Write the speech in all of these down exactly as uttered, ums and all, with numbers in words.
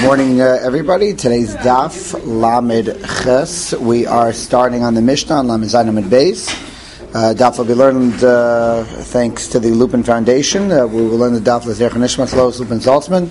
Morning, uh, everybody. Today's Daf Lamed Ches. We are starting on the Mishnah on Lamed Zayin Amud Beis. Uh, Daf will be learned uh, thanks to the Lupin Foundation. Uh, we will learn the Daf L'Zecher Nishmas Lois Lupin Saltzman,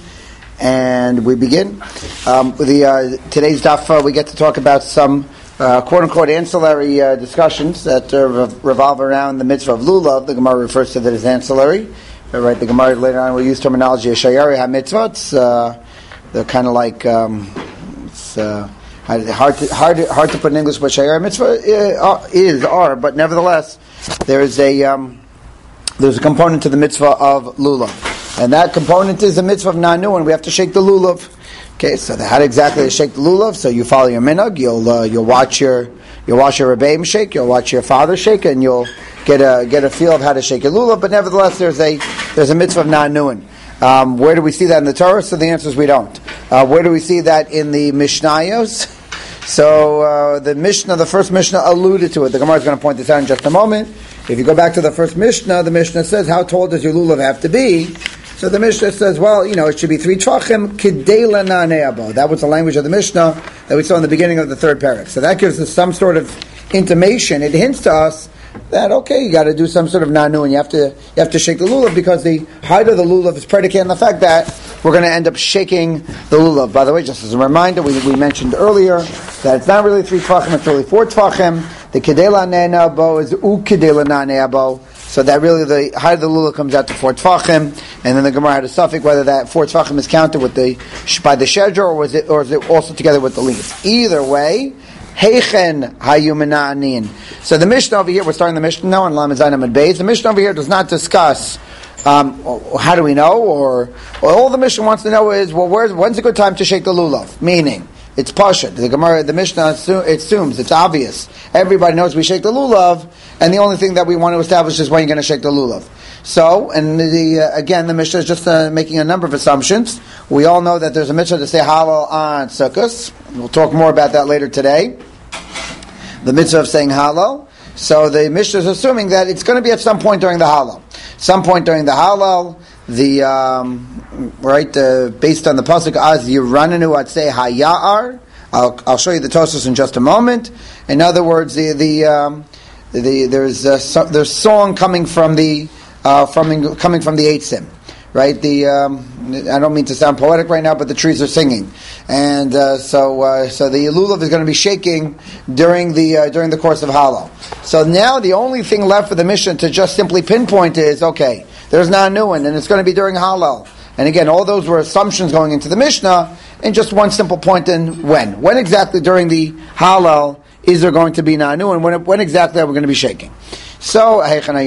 and we begin. Um, the uh, today's Daf uh, we get to talk about some uh, quote unquote ancillary uh, discussions that uh, revolve around the mitzvah of lulav. The Gemara refers to that as ancillary. Uh, right, the Gemara later on will use terminology as shayari ha-mitzvot. Uh, they're kind of like um, it's uh, hard to hard to, hard to put in English what shayari mitzvah is, are, but nevertheless there is a um, there's a component to the mitzvah of lulav, and that component is the mitzvah of nanu, and we have to shake the lulav. Okay, so the, how exactly to shake the lulav? So you follow your minhag, you'll uh, you'll watch your you'll watch your rebbeim shake, you'll watch your father shake, and you'll get a get a feel of how to shake your lulav. But nevertheless, there's a there's a mitzvah of nanuin. Um, where do we see that in the Torah? So the answer is we don't. Uh, where do we see that in the Mishnayos? So uh, the Mishnah, the first Mishnah alluded to it. The Gemara is going to point this out in just a moment. If you go back to the first Mishnah, the Mishnah says, how tall does your lulav have to be? So the Mishnah says, well, you know, it should be three tvachim, kidei lananei abo. That was the language of the Mishnah that we saw in the beginning of the third parak. So that gives us some sort of intimation. It hints to us that, okay, you got to do some sort of nanu, and you have to you have to shake the lulav, because the height of the lulav is predicated on the fact that we're going to end up shaking the lulav. By the way, just as a reminder, we, we mentioned earlier that it's not really three tvachim, it's really four tvachim. The kidei lananei abo is u kidei lananei abo. So that really the height of the lulav comes out to four tvachim, and then the Gemara had a suffix whether that four tvachim is counted with the by the shedra, or was it or is it also together with the leaf. Either way, heichen hayuminanin. So the Mishnah over here, we're starting the Mishnah now on Lamed Zayin Amud Beis. The Mishnah over here does not discuss um, how do we know, or, or all the Mishnah wants to know is, well, where's, when's a good time to shake the lulav? Meaning, it's pashut. The Gemara, the Mishnah assumes, it's obvious. Everybody knows we shake the lulav, and the only thing that we want to establish is when you're going to shake the lulav. So, and the uh, again, the Mishnah is just uh, making a number of assumptions. We all know that there's a mitzvah to say halal on Sukkos. We'll talk more about that later today. The mitzvah of saying halal. So the Mishnah is assuming that it's going to be at some point during the halal. Some point during the halal, the um, right uh, based on the pasuk az yiranenu atzei hayar. I'll I'll show you the Tosfos in just a moment. In other words, the the um, the there's a, so, there's song coming from the uh, from coming from the Eitzim. Right, the um, I don't mean to sound poetic right now, but the trees are singing, and uh, so uh, so the lulav is going to be shaking during the uh, during the course of halal. So now the only thing left for the Mishnah to just simply pinpoint is, okay, there's nanuin, and it's going to be during halal. And again, all those were assumptions going into the Mishnah, and just one simple point in when. When exactly during the halal is there going to be nanuin? When when exactly are we going to be shaking? So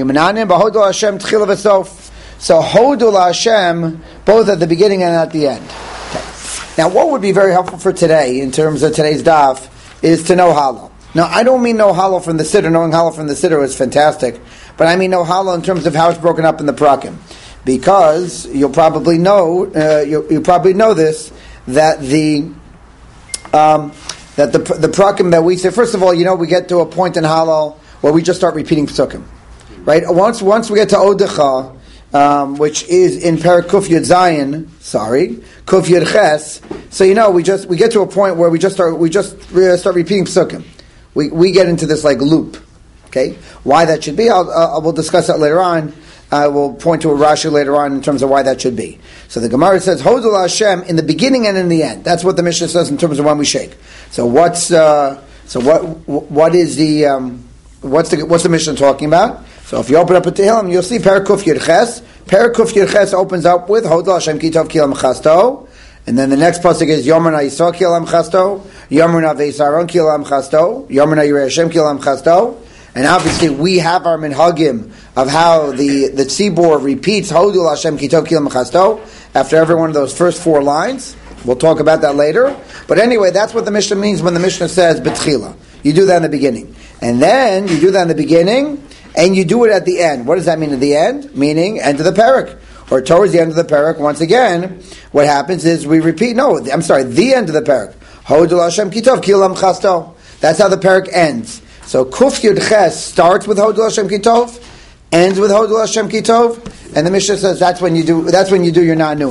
So Hodul Hashem, both at the beginning and at the end. Okay. Now, what would be very helpful for today, in terms of today's daf, is to know halal. Now, I don't mean know halal from the siddur. Knowing halal from the siddur is fantastic, but I mean know halal in terms of how it's broken up in the prakim, because you'll probably know, uh, you you probably know this, that the um, that the the prakim that we say. First of all, you know, we get to a point in halal where we just start repeating psukim, right? Once once we get to Odecha, Um, which is in Parak Kuf Yud Zayin, sorry, Kuf Yud Ches. So you know, we just we get to a point where we just start we just start repeating psukim. We we get into this like loop. Okay, why that should be, I'll, I'll we'll discuss that later on. I will point to a Rashi later on in terms of why that should be. So the Gemara says Hodul Hashem in the beginning and in the end. That's what the Mishnah says in terms of when we shake. So what's uh, so what what is the um, what's the what's the Mishnah talking about? So if you open up a Tehillim, you'll see Parak Kuf Yud Ches. Parak Kuf Yud Ches opens up with Hodul Hashem Ki Tov Ki Olam Chasto, and then the next pasuk is Yomer Yisrael Ki Olam Chasto, Yomer Veisaron Ki Olam Chasto, Yomer Yirei Hashem Ki Olam Chasto, and obviously we have our minhagim of how the the tzibur repeats Hodul Hashem Ki Tov Ki Olam Chasto after every one of those first four lines. We'll talk about that later. But anyway, that's what the Mishnah means when the Mishnah says B'tchila. You do that in the beginning, and then you do that in the beginning. And you do it at the end. What does that mean at the end? Meaning, end of the parak. Or towards the end of the parak, once again, what happens is we repeat, no, I'm sorry, the end of the parak. Hodul Hashem Ki Tov Ki Olam Chasto. That's how the parak ends. So Kuf Yud Ches starts with Hodul Hashem Ki Tov, ends with Hodul Hashem Ki Tov, and the Mishnah says that's when you do, that's when you do your Nanuin.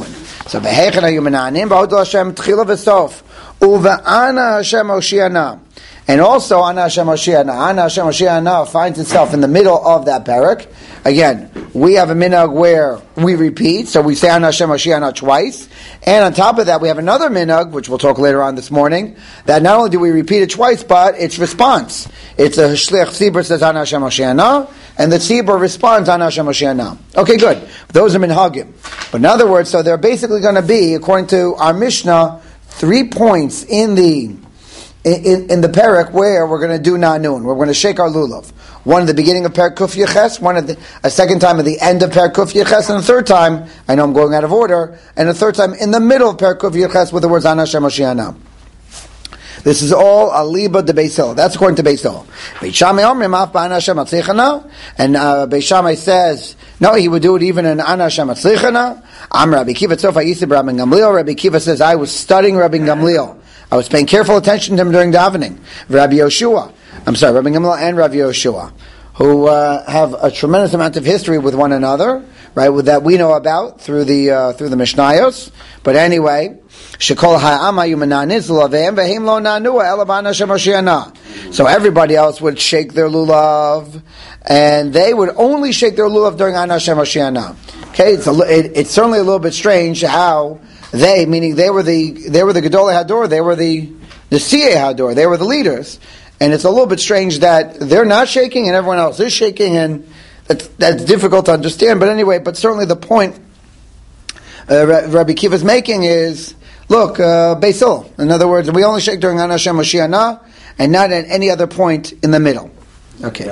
So beheichen hayu menanim b'hodol Hashem tchila v'sof uve'ana Hashem Hoshiana. And also, Ana Hashem Hoshiana. Ana Hashem Hoshiana finds itself in the middle of that parak. Again, we have a minhag where we repeat, so we say Ana Hashem Hoshiana twice. And on top of that, we have another minhag, which we'll talk later on this morning, that not only do we repeat it twice, but it's response. It's a Shliach Tzibur says Ana Hashem Hoshiana, and the Tzibur responds Ana Hashem Hoshiana. Okay, good. Those are minhagim. But in other words, so they're basically going to be, according to our Mishnah, three points in the In, in the parak where we're going to do na'anun, we're going to shake our lulav. One at the beginning of parak kuf yeches, one at the, a second time at the end of parak kuf yeches, and a third time, I know I'm going out of order, and a third time in the middle of parak kuf yeches with the words Ana Hashem Hoshiana. This is all aliba de Beis Hillel. That's according to Beis Hillel. Beit Shammai omrim af ba'Ana Hashem Hatzlichana, and uh, Beit Shammai says no, he would do it even in Ana Hashem Hatzlichana. Am Rabbi Kiva Tzofa Yisib Rabbi Gamliel. Rabbi Kiva says I was studying Rabbi Gamliel. I was paying careful attention to him during davening. Rabbi Yoshua, I'm sorry, Rabbi Gamliel and Rabbi Yoshua, who uh, have a tremendous amount of history with one another, right? With that we know about through the uh, through the Mishnayos. But anyway, Shekol ha'am hayu menaniz lulaveim v'heim lo nanua ela b'Ana Hashem Hoshiana. So everybody else would shake their lulav, and they would only shake their lulav during Ana Hashem Hoshiana. Okay, it's a, it, it's certainly a little bit strange how. They, meaning they were the they were the Gedolei Hador, they were the the Siyei Hador, they were the leaders, and it's a little bit strange that they're not shaking and everyone else is shaking, and that's, that's difficult to understand. But anyway, but certainly the point uh, Rabbi Kiva is making is, look, uh, Beis Hillel. In other words, we only shake during Ana Hashem Hoshiana, and not at any other point in the middle. Okay.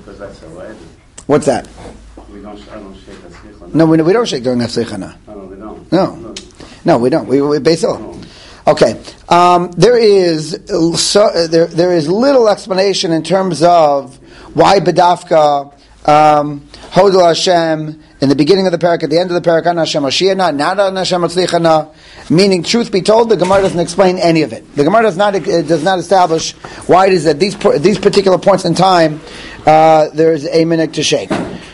What's that? We don't, I don't shake Hatzlichana. No, we, we don't shake during Hatzlichana. No, we don't. No. no. No, we don't. We, we Beis Hillel. Okay. Um, there is so, uh, there there is little explanation in terms of why B'dafka um, Hodol Hashem in the beginning of the parak, at the end of the parak, Ana Hashem Hoshiana, not Ana Hashem Hatzlichana. Meaning, truth be told, the Gemara doesn't explain any of it. The Gemara does not uh, does not establish why it is that these these particular points in time uh, there is a minhag to shake.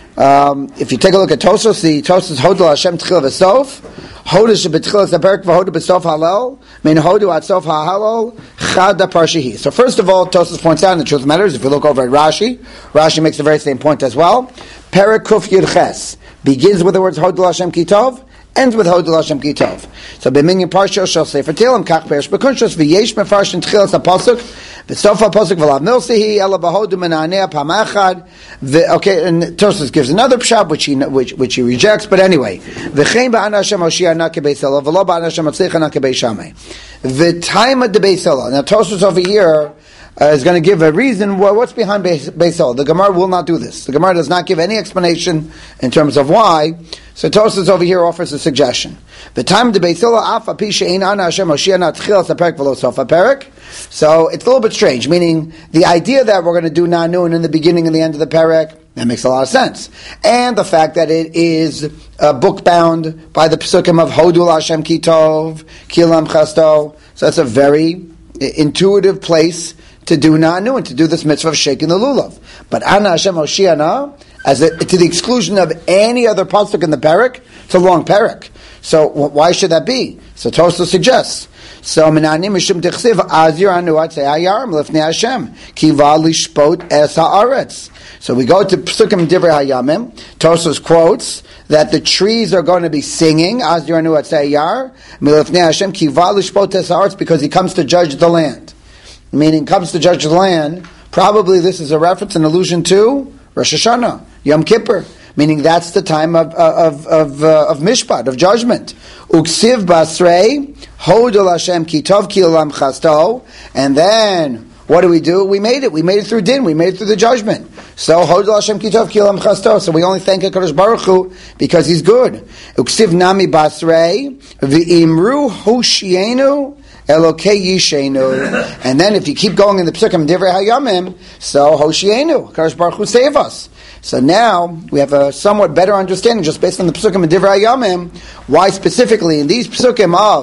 Um, if you take a look at Tosos, the Tosos Hodol Hashem Tchil V'Sof. Hodu shebetchilas haperek v'hodu b'sof halal, min hodu at sof halal chad parshihi. So first of all, Tosfos points out, and the truth matters, if you look over at Rashi, Rashi makes the very same point as well. Perek kuf yud ches begins with the words Hodul Hashem ki tov, ends with Hodul Hashem ki tov. So b'minyan parsha shel sefer Tehillim kach perish b'kunshos v'yesh mefarsh in tchilas hapasuk v'sof hapasuk v'lav milsihi ela b'hodu menanei pamachad. Okay, and Tosfos gives another pshat which he which which he rejects, but anyway, v'chein ba'Ana Hashem Hoshiana keBeis Hillel v'lo ba'Ana Hashem Hatzlichana keBeis Shammai. The time of the Beis Hillel. Now Tosfos over here uh, is going to give a reason. Well, what's behind Beis Hillel? The Gemara will not do this. The Gemara does not give any explanation in terms of why. So Tosfos over here offers a suggestion. The time of the Beis Hillel af api she'ein Ana Hashem Hoshiana tchilas haperek v'lo sof haperek. So it's a little bit strange, meaning the idea that we're going to do Nanun in the beginning and the end of the parak, that makes a lot of sense. And the fact that it is uh, book bound by the Pesukim of Hodul Hashem Ki Tov, Ki Olam Chasto. So that's a very intuitive place to do Nanun, to do this mitzvah of shaking the lulav. But Ana Hashem Hoshiana, as a, to the exclusion of any other pasuk in the parak, it's a long parak. So why should that be? So Tosfos suggests. So Menani Mishum Tichsiv Azir Anuat Se'ayarm Lifnei Hashem Kiva Lishpot Es Haaretz. So we go to Psukim Divrei Hayamim. Tosfos quotes that the trees are going to be singing Azir Anuat Se'ayar Lifnei Hashem Kiva Lishpot Es Haaretz because he comes to judge the land. Meaning comes to judge the land. Probably this is a reference, an allusion to Rosh Hashanah, Yom Kippur. Meaning that's the time of of of, uh, of mishpat, of judgment. Uksiv basrei hodol Hashem ki tov ki olam chasto, and then what do we do? We made it. We made it through din. We made it through the judgment. So hodol Hashem ki tov ki olam chasto. So we only thank HaKadosh Baruch Hu because He's good. Uksiv nami basrei v'imru hoshienu Elokei Yishenu. And then if you keep going in the Psukim Divrei Hayamim, so Hoshienu, HaKadosh Baruch Hu save us. So now we have a somewhat better understanding, just based on the Psukim and Divrei Hayamim, why specifically in these Psukim of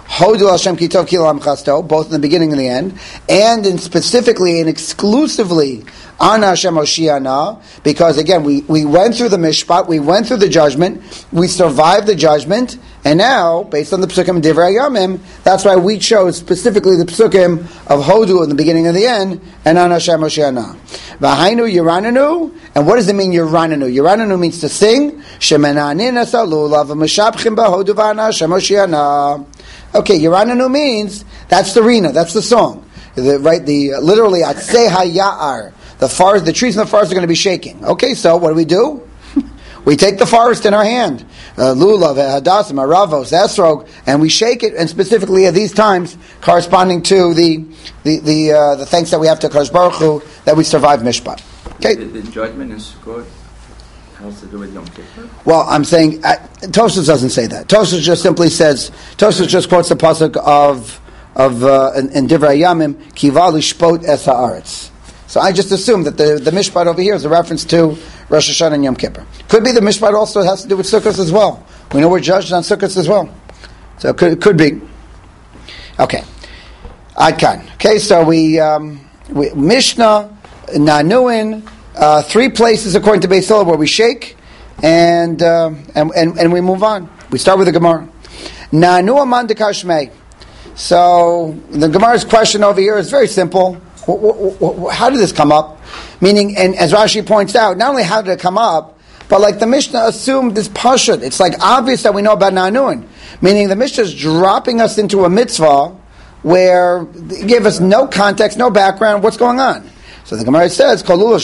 Hodu Hashem Kitov Kilam Chasto, both in the beginning and the end, and in specifically and exclusively Ana Hashem Hoshiana, because again, we, we went through the mishpat, we went through the judgment, we survived the judgment, and now, based on the psukim and Divrei Yamim, that's why we chose specifically the psukim of Hodu in the beginning and the end, and Ana Hashem Hoshiana. V'hainu Yerananu, and what does it mean Yerananu? Yerananu means to sing, Shemenanin Asalula v'meshapchim b'Hodu v'Ana Hashem Hoshiana. Okay, Yerananu means, that's the rina, that's the song. The, right, the, literally, Atzei HaYa'ar. The forest, the trees in the forest are going to be shaking. Okay, so what do we do? We take the forest in our hand, uh, lulav, hadassim, aravos, esrog, and we shake it. And specifically at these times, corresponding to the the the, uh, the thanks that we have to Kadosh Baruch Hu that we survived Mishpat. Okay. The, the judgment in Sukkot has to do with Yom Kippur. Well, I'm saying uh, Tosfos doesn't say that. Tosfos just simply says Tosfos just quotes the pasuk of of uh, in, in Divrei Yamim, Kiva lishpot es haaretz. So I just assume that the, the mishpat over here is a reference to Rosh Hashanah and Yom Kippur. Could be the mishpat also has to do with Sukkot as well. We know we're judged on Sukkot as well. So it could, it could be. Okay. Adkan. Okay, so we, um, we Mishnah, Nanuin, uh, three places according to Beis Hillel where we shake and, uh, and, and, and we move on. We start with the Gemara. Nanu aman dekashmei. So the Gemara's question over here is very simple. How did this come up? Meaning, and as Rashi points out, not only how did it come up, but like the Mishnah assumed this pashut. It's like obvious that we know about Nanuin. Meaning the Mishnah is dropping us into a mitzvah where it gave us no context, no background, what's going on. So the Gemara says,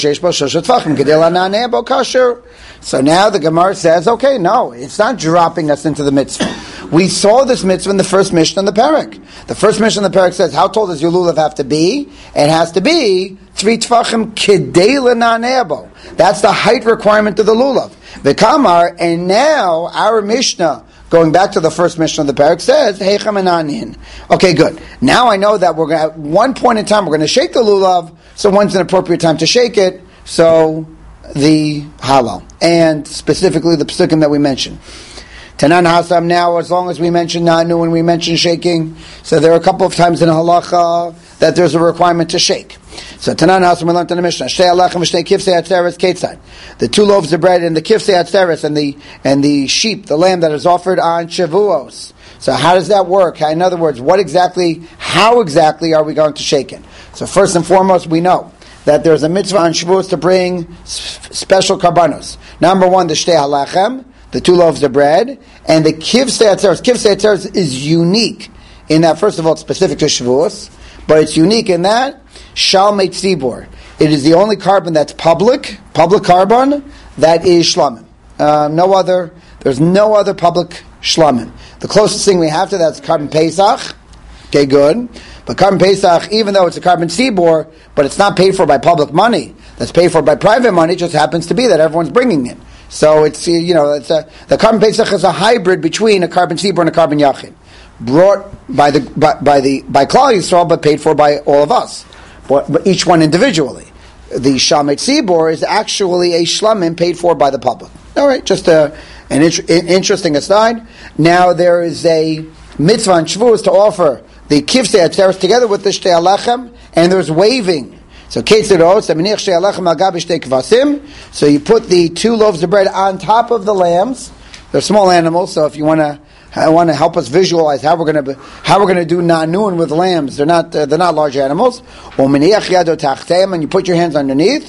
so now the Gemara says, okay, no, it's not dropping us into the mitzvah. We saw this mitzvah in the first Mishnah in the Perek. The first Mishnah in the Perek says, how tall does your lulav have to be? It has to be three tfachim kidei l'nanebo. That's the height requirement of the lulav. V'kamar, and now our Mishnah, going back to the first Mishnah of the Perek, says, heicham enanin. Okay, good. Now I know that we're going to, at one point in time, we're going to shake the lulav, so when's an appropriate time to shake it? So, the halal. And specifically the psukim that we mentioned. Tanan Hasam now, as long as we mention Nanu and we mention shaking, so there are a couple of times in halacha that there's a requirement to shake. So Tanan Hasam, we learned in the Mishnah, Shtei Alechem Shtei Kifsei Atzeres Ketzad. The two loaves of bread and the Kifsei Atzeres and the and the sheep, the lamb that is offered on Shavuos. So how does that work? In other words, what exactly, how exactly are we going to shake it? So first and foremost, we know that there's a mitzvah on Shavuos to bring special karbanos. Number one, the Shtei Alechem, the two loaves of bread, and the Kivsei Atzeres. Kivsei Atzeres is unique in that, first of all, it's specific to Shavuos, but it's unique in that, Shalmei Tzibor. It is the only carbon that's public, public carbon, that is shlamim. Uh, no other, there's no other public shlamim. The closest thing we have to that is carbon Pesach. Okay, good. But carbon Pesach, even though it's a carbon Tzibor, but it's not paid for by public money, that's paid for by private money, it just happens to be that everyone's bringing it. So it's, you know, it's a, the carbon Pesach is a hybrid between a carbon Tzibor and a carbon Yachid, brought by the by, by the by Klal Yisrael, but paid for by all of us, but, but each one individually. The Shalmei Tzibor is actually a shlamim paid for by the public. All right, just a, an int- interesting aside. Now there is a mitzvah on Shavuos to offer the Kivsei Atzeres together with the Shtei Alechem, and there's waving. So so you put the two loaves of bread on top of the lambs. They're small animals, so if you want to I want to help us visualize how we're going to how we're going to do nanuin with lambs. They're not uh, they're not large animals. And you put your hands underneath.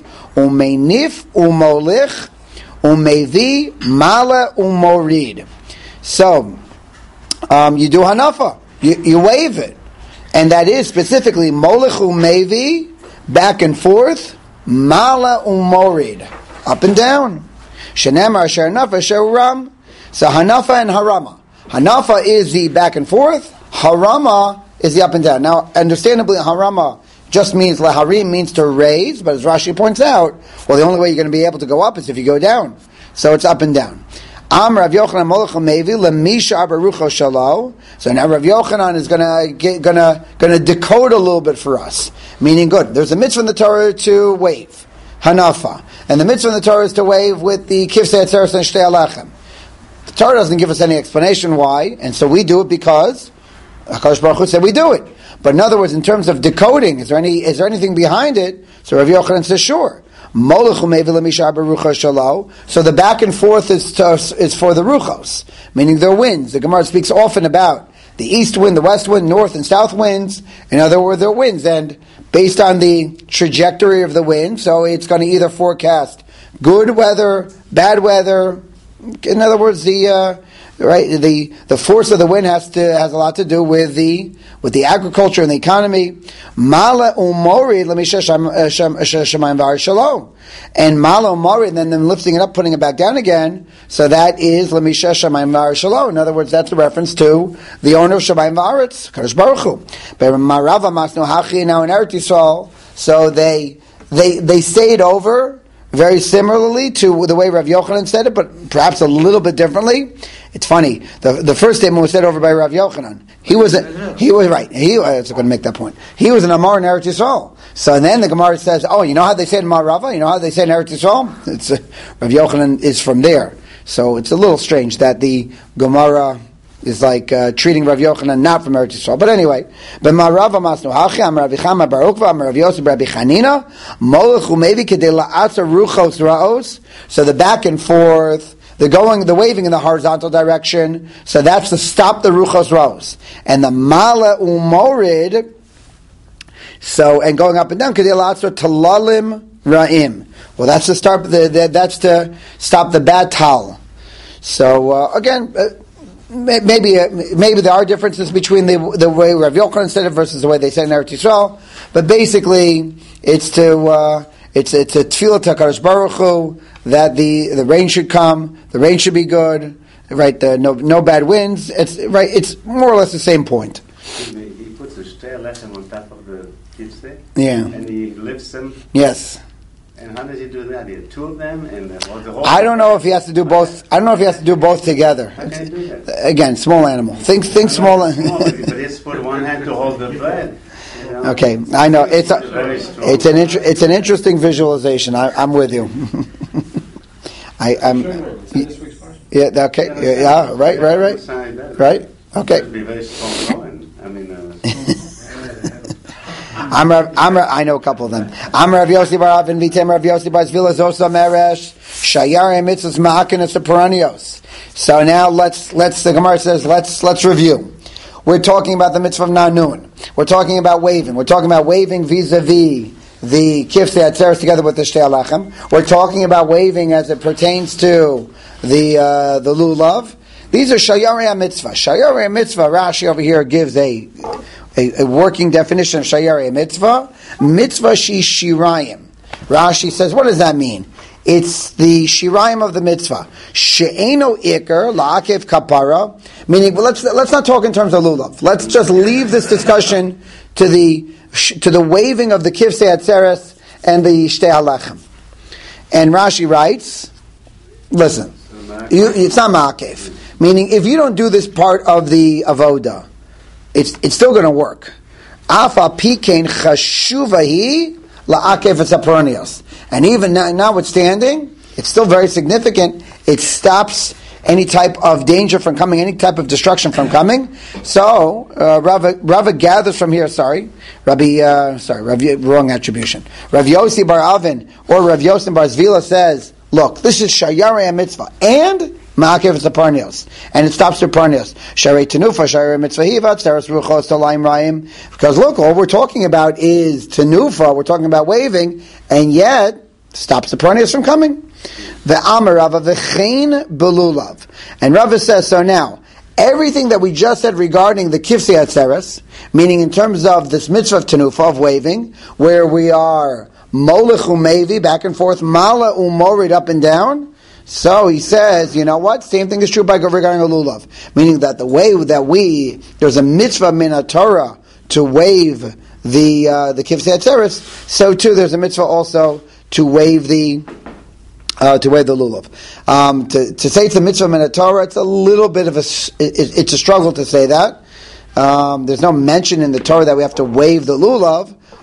So um, you do hanafa. You, you wave it, and that is specifically molech umevi, back and forth, mala umorid, up and down. Shenemar asher hanafa asher uram. So hanafa and harama. Hanafa is the back and forth. Harama is the up and down. Now, understandably, harama just means laharim, means to raise, but as Rashi points out, well, the only way you're going to be able to go up is if you go down. So it's up and down. Am Rav Yochanan molech mevi lemisha barucho shalo. So now Rav Yochanan is gonna get, gonna gonna decode a little bit for us. Meaning, good. There's a mitzvah in the Torah to wave hanafa, and the mitzvah in the Torah is to wave with the kivsei atzeres and shtei alechem. The Torah doesn't give us any explanation why, and so we do it because HaKadosh Baruch Hu said we do it. But in other words, in terms of decoding, is there any is there anything behind it? So Rav Yochanan says, sure. So the back and forth is to, is for the ruchos, meaning their winds. The Gemara speaks often about the east wind, the west wind, north and south winds. In other words, their winds, and based on the trajectory of the wind, so it's going to either forecast good weather, bad weather. In other words, the uh, right the the force of the wind has to has a lot to do with the with the agriculture and the economy. Mala umori shemayim v'ar shalom, and mala umori, and then them lifting it up, putting it back down again. So that is lemisha shemayim v'ar shalom. In other words, that's a reference to the owner of shemayim v'aretz, Kadosh Baruch Hu. But Marava masnu hachi, now in Eretz Yisrael, so they they they stayed over. Very similarly to the way Rav Yochanan said it, but perhaps a little bit differently. It's funny. The the first statement was said over by Rav Yochanan. He was a, he was right. He I was going to make that point. He was an Amar in Eretz Yisrael. So and then the Gemara says, "Oh, you know how they say in Marava? You know how they say in Eretz Yisrael? It's uh, Rav Yochanan is from there." So it's a little strange that the Gemara is like uh, treating Rav Yochanan not from Eretz Yisrael. But anyway, but Marava masnu hachi am Rav Chama Barukva am Rav Yosef Rabbi Chanina molochu maybe kedei la'atza ruchos raos. So the back and forth, the going, the waving in the horizontal direction. So that's to stop the ruchos raos, and the mala umorid. So and going up and down kedei la'atza talalim ra'im. Well, that's to start the, the that's to stop the bad tal. So uh, again. Uh, Maybe uh, maybe there are differences between the the way Rav Yochanan said it versus the way they said in Eretz Yisrael, but basically it's to uh, it's it's a tefillah to HaKadosh Baruch Hu that the, the rain should come, the rain should be good, right? The, no no bad winds. It's right. It's more or less the same point. He puts a shtei lechem on top of the kitzvah, yeah, and he lifts them. Yes. And how does he do that? He has two of them, and the, well, the whole. I don't know if he has to do both. I don't know if he has to do both together. How can he do that? Again, small animal. Think, think small. small but he has to put one hand to hold the bread. You know? Okay, I know it's a, it's an inter, it's an interesting visualization. I, I'm with you. I, I'm. Yeah. Okay. Yeah. yeah right. Right. Right. Right. Okay. Be very strong. I mean. Uh, I'm Rav, I'm Rav, I know a couple of them. I'm Rav Yossi Bar Avin Vitem Rav Yossi Bar Zvila Zosa Meresh Shayar Mitzvahs Ma'akinas Peranios. So now let's let's the Gemara says let's let's review. We're talking about the mitzvah of Nanun. We're talking about waving. We're talking about waving vis-a-vis the Kifsei Atzeres together with the Shtei Alachem. We're talking about waving as it pertains to the uh, the lulav. These are Shayar Mitzvah. Shayar Mitzvah. Rashi over here gives a A, a working definition of Shayarei Mitzvah. Mitzvah shi shirayim. Rashi says, what does that mean? It's the shirayim of the mitzvah. She'eno ikar la'akev kapara. Meaning, well, let's let's not talk in terms of lulav. Let's just leave this discussion to the to the waving of the kivsei atzeres and the shtei halachem. And Rashi writes, listen, you, it's not ma'akev. Meaning, if you don't do this part of the avoda, It's it's still going to work. Afa pikein chashuvahi la'akev etzapronios. And even now, notwithstanding, it's still very significant. It stops any type of danger from coming, any type of destruction from coming. So uh, Rava, Rava gathers from here. Sorry, Rabbi. Uh, sorry, Rav, wrong attribution. Rav Yossi Bar Avin or Rav Yossi Bar Zvila says, "Look, this is Shayarei Mitzvah and." Ma'akev is a parnios, and it stops the parnios. Sharei tenufa, sharei mitzvahiva, tzeres ruchos talayim rayim. Because look, all we're talking about is tenufa. We're talking about waving, and yet stops the parnios from coming. The Amar Rava v'chein belulav, and Rava says so. Now, everything that we just said regarding the kivsei atzeres, meaning in terms of this mitzvah of tenufa of waving, where we are molech umevi back and forth, mala umorid up and down. So he says, you know what? Same thing is true by regarding a lulav, meaning that the way that we there's a mitzvah min Torah to wave the uh, the kivsei atzeres, so too there's a mitzvah also to wave the uh, to wave the lulav. Um, to, to say it's a mitzvah min Torah, it's a little bit of a it, it's a struggle to say that. Um, there's no mention in the Torah that we have to wave the lulav.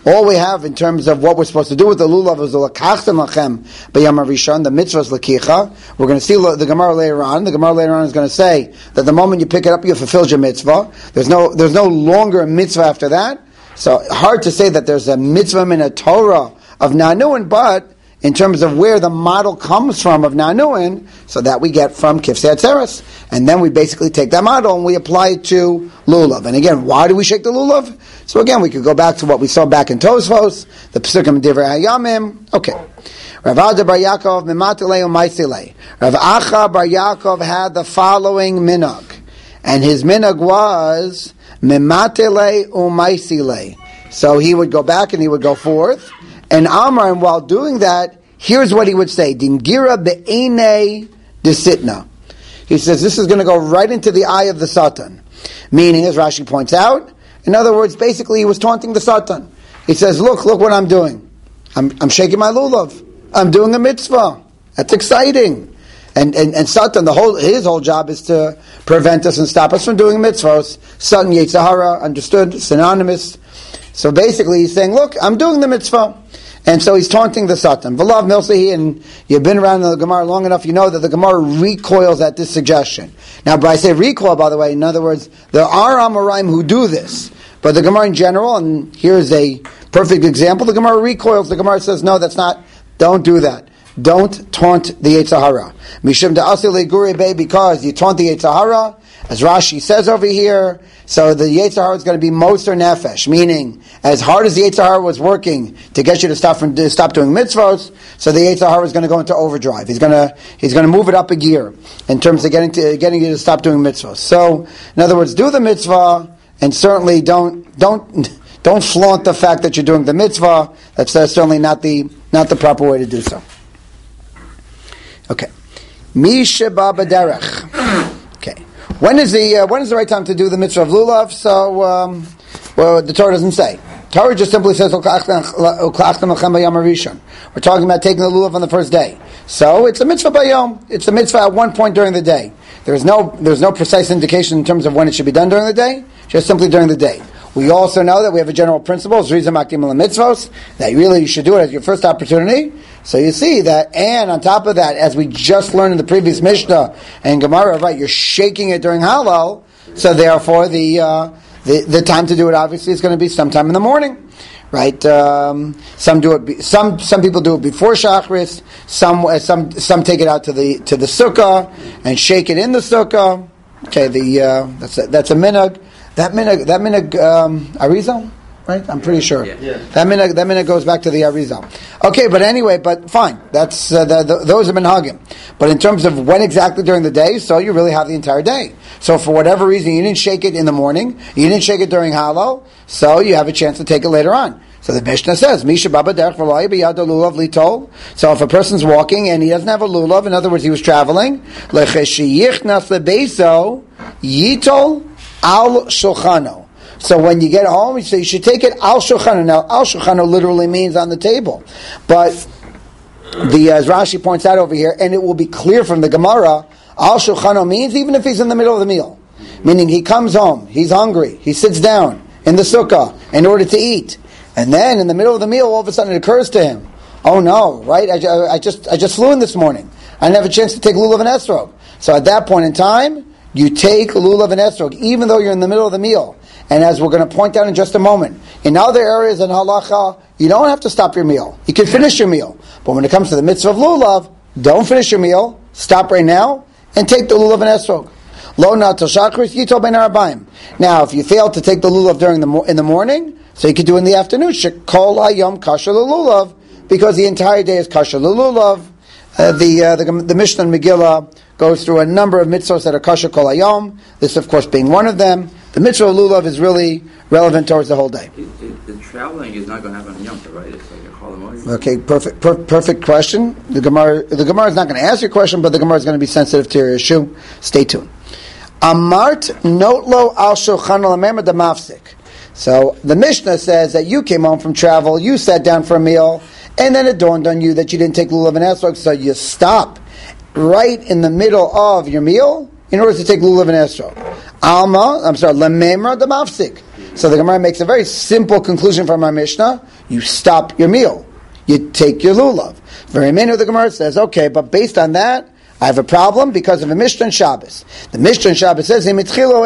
All we have in terms of what we're supposed to do with the lulav is l'kachtem lachem b'yom harishon. The mitzvah is l'kicha. We're going to see the Gemara later on. The Gemara later on is going to say that the moment you pick it up, you fulfill your mitzvah. There's no, there's no longer a mitzvah after that. So hard to say that there's a mitzvah in a Torah of Nanuin, but in terms of where the model comes from of Nanuin, so that we get from Kifsei Atzeres. And then we basically take that model and we apply it to Lulav. And again, why do we shake the Lulav? So again, we could go back to what we saw back in Tosfos, the Pesukim Divrei Hayamim. Okay. Rav Ada bar Yaakov, Mimatilei u'Maisilei. Rav Acha bar Yaakov had the following minhag. And his minhag was, Mimatilei u'Maisilei. So he would go back and he would go forth. And Amar, and while doing that, here's what he would say: Dingira be'enei desitna. He says this is going to go right into the eye of the Satan. Meaning, as Rashi points out, in other words, basically he was taunting the Satan. He says, "Look, look what I'm doing. I'm, I'm shaking my lulav. I'm doing a mitzvah. That's exciting." And and and Satan, the whole his whole job is to prevent us and stop us from doing mitzvahs. Satan, Yetzer Hara, understood, synonymous. So basically, he's saying, "Look, I'm doing the mitzvah." And so he's taunting the Satan. V'lav milsehi, and you've been around the Gemara long enough, you know that the Gemara recoils at this suggestion. Now, but I say recoil, by the way, in other words, there are Amoraim who do this. But the Gemara in general, and here's a perfect example, the Gemara recoils. The Gemara says, no, that's not, don't do that. Don't taunt the Yetzer Hara. Mishum da'asi le'guri be, because you taunt the Yetzer Hara, as Rashi says over here, so the Yetzer Hara is going to be moser nefesh, meaning as hard as the Yetzer Hara was working to get you to stop from to stop doing mitzvahs, so the Yetzer Hara is going to go into overdrive. He's going to he's going to move it up a gear in terms of getting to getting you to stop doing mitzvahs. So, in other words, do the mitzvah, and certainly don't don't don't flaunt the fact that you're doing the mitzvah. That's uh, certainly not the not the proper way to do so. Okay, Mi sheba b'derech. Okay. When is the uh, when is the right time to do the mitzvah of lulav? So, um, well, the Torah doesn't say. Torah just simply says, We're talking about taking the lulav on the first day. So it's a mitzvah bayom. It's a mitzvah at one point during the day. There's no there's no precise indication in terms of when it should be done during the day, just simply during the day. We also know that we have a general principle, that really you should do it as your first opportunity. So you see that, and on top of that, as we just learned in the previous Mishnah and Gemara, right, you're shaking it during Hallel, so therefore the, uh, the the time to do it obviously is going to be sometime in the morning, right? Um, some do it. Be, some some people do it before Shachris. Some uh, some some take it out to the to the sukkah and shake it in the sukkah. Okay, the uh, that's a, that's a minhag. That minhag, that minhag, um, Arizal, right? I'm pretty sure. Yeah. Yeah. That minhag, that minhag goes back to the Arizal. Okay, but anyway, but fine. That's uh, the, the, those have been hugging. But in terms of when exactly during the day, so you really have the entire day. So for whatever reason, you didn't shake it in the morning, you didn't shake it during Hallel, so you have a chance to take it later on. So the Mishnah says, Misha Baba Derech V'Lo B'Yad Lulav Litol. So if a person's walking and he doesn't have a lulav, in other words, he was traveling, Lecheshi Lebeso Yitol Al Shulchano. So when you get home, so you should take it Al Shulchano. Now, Al Shulchano literally means on the table. But the as Rashi points out over here, and it will be clear from the Gemara, Al Shulchano means even if he's in the middle of the meal. Meaning he comes home, he's hungry, he sits down in the sukkah in order to eat. And then in the middle of the meal, all of a sudden it occurs to him, oh no, right? I, I just I just flew in this morning. I didn't have a chance to take lulav and esrog. So at that point in time, you take lulav and esrog, even though you're in the middle of the meal. And as we're going to point out in just a moment, in other areas in halacha, you don't have to stop your meal. You can finish your meal. But when it comes to the mitzvah of lulav, don't finish your meal, stop right now, and take the lulav and esrog. Lo na til shachris yitol ben arabayim. Now, if you fail to take the lulav during the mo- in the morning, so you could do it in the afternoon, shekol hayom kasher lulav, because the entire day is kasher lulav. Uh, the, uh, the the Mishnah and Megillah goes through a number of mitzvahs that are kasher kol hayom. This, of course, being one of them. The mitzvah of lulav is really relevant towards the whole day. It, it, the traveling is not going to happen on Yom Tov, right? It's like a chol hamoed. Okay, perfect, per, perfect question. The Gemara, the Gemara is not going to ask your question, but the Gemara is going to be sensitive to your issue. Stay tuned. Amart notlo al shulchan l'memer damafsik. So the Mishnah says that you came home from travel, you sat down for a meal, and then it dawned on you that you didn't take lulav and esrog, so you stop right in the middle of your meal in order to take lulav and esrog. Alma, I'm sorry, lememra damafsik. So the Gemara makes a very simple conclusion from our Mishnah. You stop your meal. You take your lulav. Very many of the Gemara says, okay, but based on that, I have a problem because of a Mishnah and Shabbos. The Mishnah and Shabbos says, the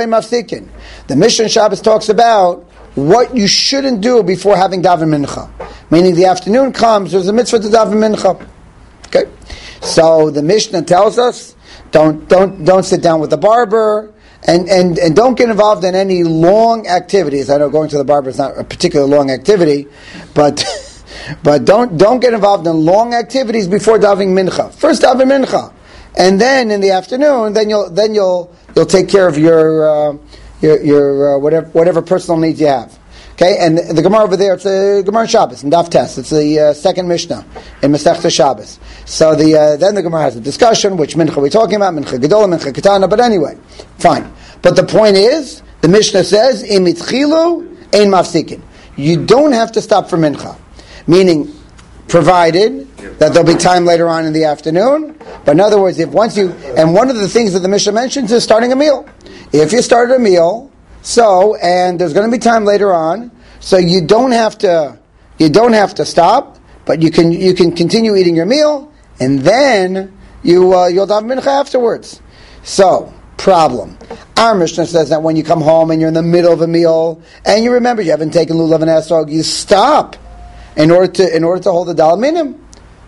Mishnah and Shabbos talks about what you shouldn't do before having daven mincha. Meaning the afternoon comes, there's a mitzvah to daven mincha. Okay? So the Mishnah tells us, don't don't don't sit down with the barber, and, and, and don't get involved in any long activities. I know going to the barber is not a particularly long activity, but but don't don't get involved in long activities before davening mincha. First daven mincha, and then in the afternoon, then you'll then you'll you'll take care of your uh, your your uh, whatever whatever personal needs you have. Okay, and the, the Gemara over there, it's a Gemara Shabbos in Daf Tes. It's the uh, second Mishnah in Masechta Shabbos. So the uh, then the Gemara has a discussion, which mincha we're talking about, mincha gedola, mincha ketana. But anyway, fine. But the point is, the Mishnah says, im itchilu ein mafsikin. You don't have to stop for mincha, meaning provided that there'll be time later on in the afternoon. But in other words, if once you and one of the things that the Mishnah mentions is starting a meal. If you started a meal. So, and there's going to be time later on, so you don't have to, you don't have to stop, but you can you can continue eating your meal, and then you uh, you'll daven mincha afterwards. So, problem. Our Mishnah says that when you come home and you're in the middle of a meal, and you remember you haven't taken lulav and esrog, you stop in order to in order to hold the dal minim.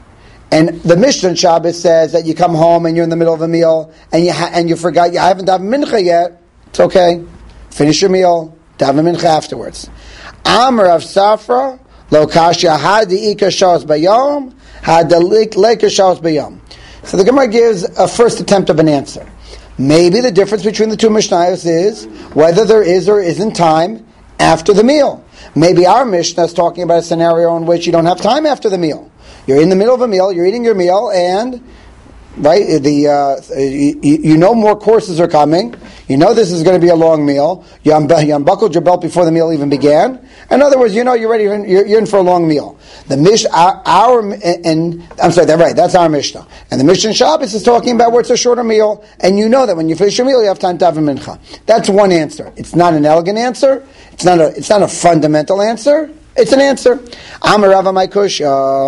And the Mishnah Shabbos says that you come home and you're in the middle of a meal, and you ha- and you forgot you haven't daven mincha yet. It's okay. Finish your meal, daven mincha afterwards. Amar of Safra, lo kasha hadi ika shos bayom, hadi leka shos bayom. So the Gemara gives a first attempt of an answer. Maybe the difference between the two Mishnayos is whether there is or isn't time after the meal. Maybe our Mishnah is talking about a scenario in which you don't have time after the meal. You're in the middle of a meal, you're eating your meal, and right, the uh, you, you know more courses are coming. You know this is going to be a long meal. You, unbu- you unbuckled your belt before the meal even began. In other words, you know you're ready. You're, you're in for a long meal. The mish our, our and, and I'm sorry, that's right. That's our Mishnah. And the Mishnah Shabbos is talking about where it's a shorter meal, and you know that when you finish your meal, you have time to have a mincha. That's one answer. It's not an elegant answer. It's not a. It's not a fundamental answer. It's an answer. Amar Rava Maikush